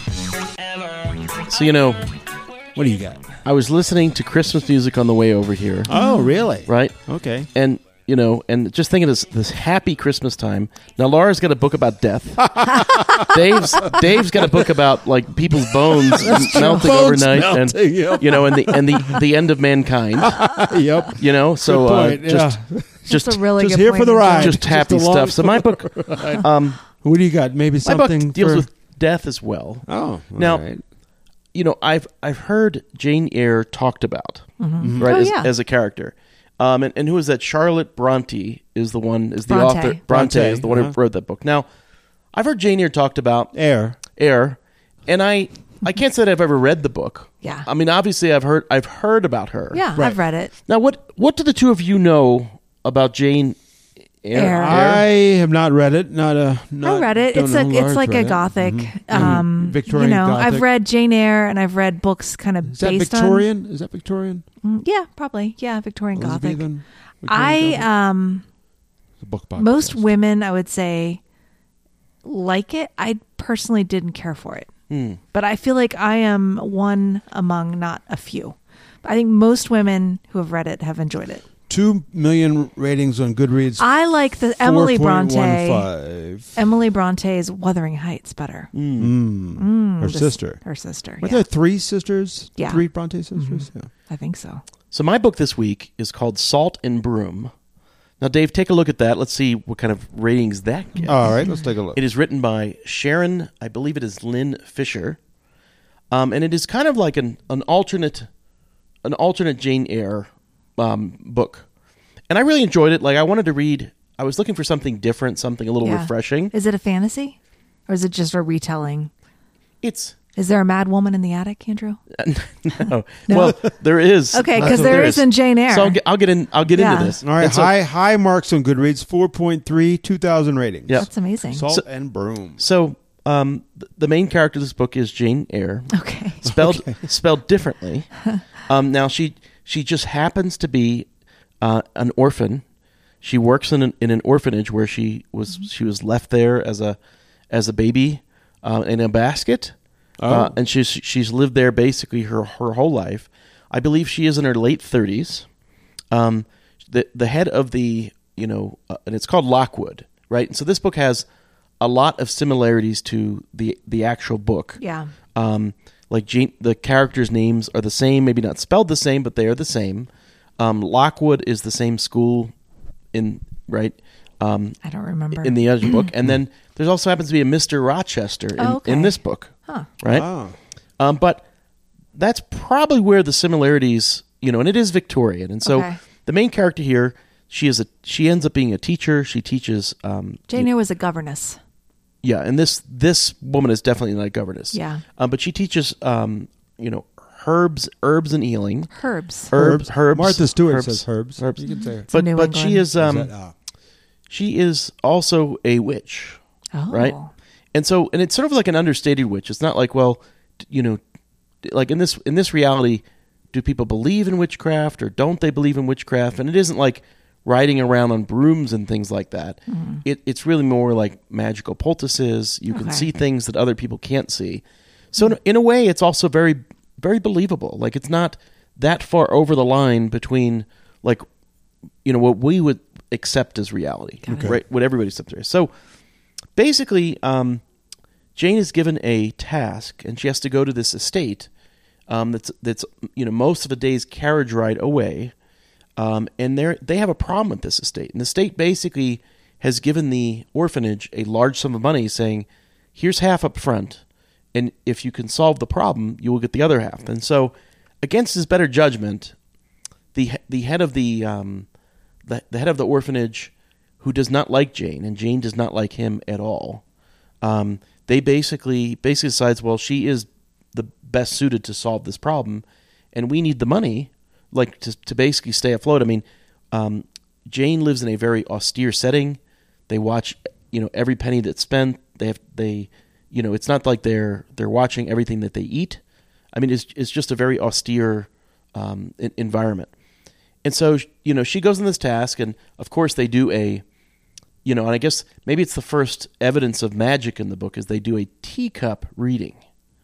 So, you know, What do you got? I was listening to Christmas music on the way over here, Oh, really? right? Okay. And, you know, and just thinking of this, this happy Christmas time. Now, Laura's got a book about death. Dave's Dave's got a book about, like, people's bones melting Bones overnight. melting, and, yep. you know, and the and the, the end of mankind. Yep. You know, so Good uh, point, just, yeah. just, That's a really just good here point, for the Andrew. ride. just happy a long- stuff. So my book, um, What do you got? Maybe my something book deals for- with death as well. Oh, all Now, right. you know, I've I've heard Jane Eyre talked about, Mm-hmm. right, Oh, as, yeah. as a character. Um, and, and who is that? Charlotte Bronte is the one, is the Bronte. author. Bronte, Bronte, is the one uh-huh. who wrote that book. Now, I've heard Jane Eyre talked about Air. Eyre, and I I can't say that I've ever read the book. Yeah. I mean, obviously, I've heard I've heard about her. Yeah, Right. I've read it. Now, what what do the two of you know about Jane Eyre? Eyre. I have not read it. Not a. Not, I read it. don't It's know a who it's Laura's like a read it. gothic. Mhm. Um, Victorian You know, gothic. I've read Jane Eyre and I've read books kind of Is that based Victorian? Is that Victorian? on. Mm, Yeah, probably. Yeah, Victorian gothic. Elizabethan? Victorian I gothic? um It's a book podcast. most women I would say like it. I personally didn't care for it. Hmm. But I feel like I am one among not a few. I think most women who have read it have enjoyed it. Two million ratings on Goodreads. I like the Emily Bronte. four point one five. Emily Bronte's Wuthering Heights better. Mm. Her The- sister. Her sister. Were Yeah, there three sisters? Yeah. Three Bronte sisters? Yeah. I think so. So my book this week is called Salt and Broom. Now, Dave, take a look at that. Let's see what kind of ratings that gets. All right, let's take a look. It is written by Sharon, I believe it is Lynn Fisher, um, and it is kind of like an, an alternate, an alternate Jane Eyre um, book. And I really enjoyed it. Like, I wanted to read. I was looking for something different, something a little Yeah. refreshing. Is it a fantasy? Or is it just a retelling? It's Is there a mad woman in the attic, Andrew? no. Well, there is. Okay, Uh, 'cause there is in Jane Eyre. So I'll get, I'll get in. I'll get Yeah. into this. All right, And so- high high marks on Goodreads, four point three, two thousand ratings. Yep. That's amazing. Salt So- and Broom. So, um, th- the main character of this book is Jane Eyre, Okay. spelled spelled differently. Um, now she she just happens to be uh, an orphan. She works in an, in an orphanage where she was she was left there as a as a baby uh, in a basket, uh, Oh. and she's she's lived there basically her her whole life. I believe she is in her late thirties. Um, the the head of the you know, uh, and it's called Lockwood, right? And so this book has a lot of similarities to the the actual book. Yeah. Um, like Jane, the characters' names are the same, maybe not spelled the same, but they are the same. Um, Lockwood is the same school in right um, I don't remember. in the other book, and then there's also happens to be a Mister Rochester in, Oh, okay. in this book, Huh. right? Oh. Um, but that's probably where the similarities, you know, and it is Victorian, and so Okay. the main character here, she is a she ends up being a teacher. She teaches. Um, Jane Eyre was a governess. yeah, and this this woman is definitely not a governess. Yeah. um, but she teaches, um, you know, herbs, herbs and healing. Herbs. Herbs, herbs. Martha Stewart herbs, says herbs. herbs. You can say But New but she England. is um Is that- ah. she is also a witch, Oh. right? And so and it's sort of like an understated witch. It's not like, well, d- you know, d- like in this in this reality, do people believe in witchcraft or don't they believe in witchcraft? And it isn't like riding around on brooms and things like that. It, it's really more like magical poultices. You can Okay. see things that other people can't see. So in, in a way, it's also very, very believable. Like it's not that far over the line between like, you know, what we would accept as reality, right? What everybody accepts as. So basically, um, Jane is given a task, and she has to go to this estate um, that's that's you know most of a day's carriage ride away. Um, and they they have a problem with this estate. And the state basically has given the orphanage a large sum of money saying, here's half up front, and if you can solve the problem, you will get the other half. And so, against his better judgment, the the head of the, um, the, the head of the orphanage, who does not like Jane, and Jane does not like him at all, um, they basically, basically decides, well, she is the best suited to solve this problem, and we need the money like to to basically stay afloat. I mean, Um, Jane lives in a very austere setting. They watch, you know, every penny that's spent. They have, they, you know, it's not like they're they're watching everything that they eat. I mean, it's it's just a very austere um, environment. And so, you know, she goes on this task, and of course they do a, you know, and I guess maybe it's the first evidence of magic in the book is they do a teacup reading.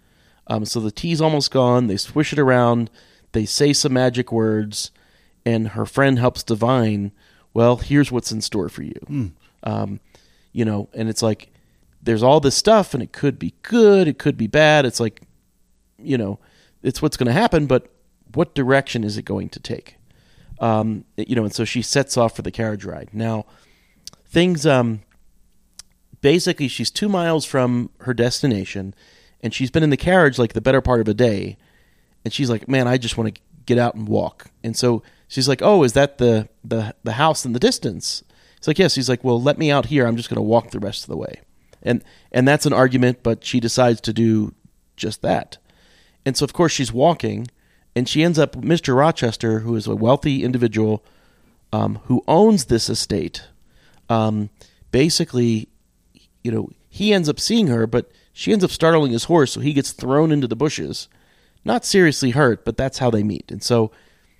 Um, so the tea's almost gone. They swish it around. They say some magic words, and her friend helps divine, well, here's what's in store for you. Mm. Um, you know, and it's like, there's all this stuff, and it could be good, it could be bad. It's like, you know, it's what's going to happen, but what direction is it going to take? Um, you know, and so she sets off for the carriage ride. Now, things, um, basically, she's two miles from her destination, and she's been in the carriage like the better part of a day, and she's like, man, I just want to get out and walk. And so she's like, oh, is that the, the, the house in the distance? It's like, yes. He's like, well, let me out here. I'm just going to walk the rest of the way. And and that's an argument, but she decides to do just that. And so, of course, she's walking, and she ends up with Mister Rochester, who is a wealthy individual um, who owns this estate. Um, basically, you know, he ends up seeing her, but she ends up startling his horse, so he gets thrown into the bushes. Not seriously hurt, but that's how they meet. And so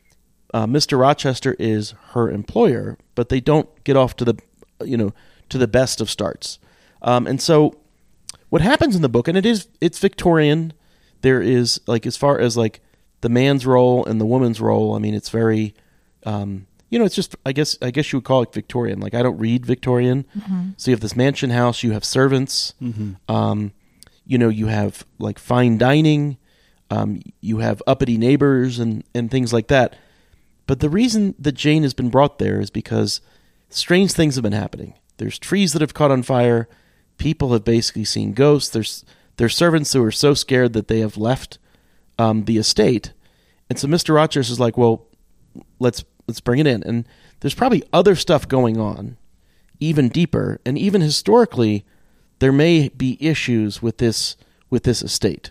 uh, Mister Rochester is her employer, but they don't get off to the, you know, to the best of starts. Um, and so what happens in the book, and it is, it's Victorian. There is, like, as far as, like, the man's role and the woman's role, I mean, it's very, um, you know, it's just, I guess, I guess you would call it Victorian. Like, I don't read Victorian. Mm-hmm. So you have this mansion house, you have servants, mm-hmm. um, you know, you have, like, fine dining, um, you have uppity neighbors and, and things like that. But the reason that Jane has been brought there is because strange things have been happening. There's trees that have caught on fire. People have basically seen ghosts. There's there's servants who are so scared that they have left um, the estate. And so Mister Rochester is like, well, let's let's bring it in. And there's probably other stuff going on, even deeper. And even historically, there may be issues with this with this estate.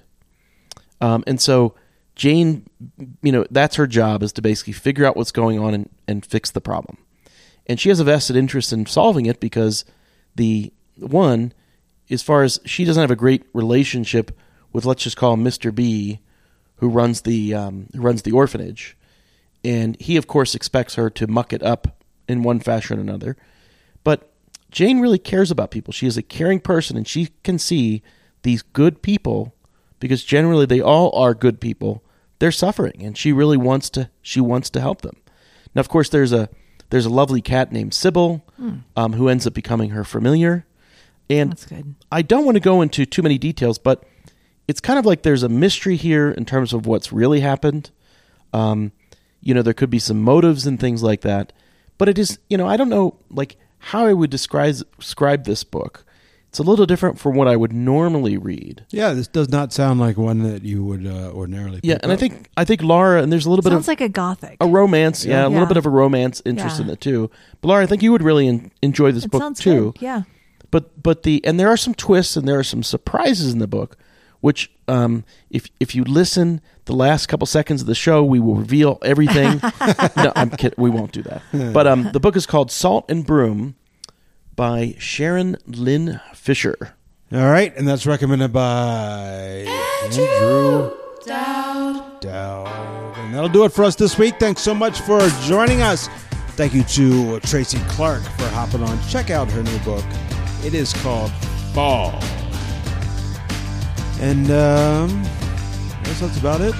Um, and so Jane, you know, that's her job, is to basically figure out what's going on and, and fix the problem. And she has a vested interest in solving it because the one, as far as she doesn't have a great relationship with, let's just call him Mister B, who runs the um, who runs the orphanage, and he of course expects her to muck it up in one fashion or another. But Jane really cares about people. She is a caring person, and she can see these good people, because generally they all are good people. They're suffering, and she really wants to. She wants to help them. Now, of course, there's a there's a lovely cat named Sybil, mm. um, who ends up becoming her familiar. And that's good. I don't want to go into too many details, but it's kind of like there's a mystery here in terms of what's really happened. Um, you know, there could be some motives and things like that. But it is, you know, I don't know, like, how I would describe describe this book. It's a little different from what I would normally read. Yeah, this does not sound like one that you would uh, ordinarily. Yeah, and up. I think I think Laura, and there's a little Sounds bit of sounds like a gothic, a romance. Yeah, yeah, a yeah. little bit of a romance interest yeah. in it too. But Laura, I think you would really en- enjoy this it book sounds too. Good. Yeah. But but the and there are some twists and there are some surprises in the book, which um, if if you listen the last couple seconds of the show, we will reveal everything. No, I'm kidding. We won't do that. But um, the book is called Salt and Broom by Sharon Lynn Fisher. All right, and that's recommended by Andrew, Andrew Dowd. Dowd. And that'll do it for us this week. Thanks so much for joining us. Thank you to Tracy Clark for hopping on. Check out her new book. It is called Fall. And um, I guess that's about it.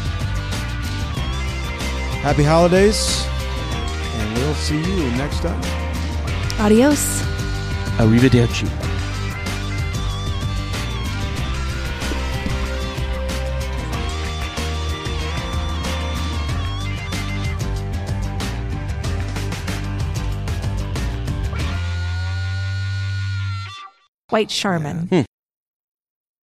Happy holidays, and we'll see you next time. Adios. Arrivederci. White Charmin. Hmm.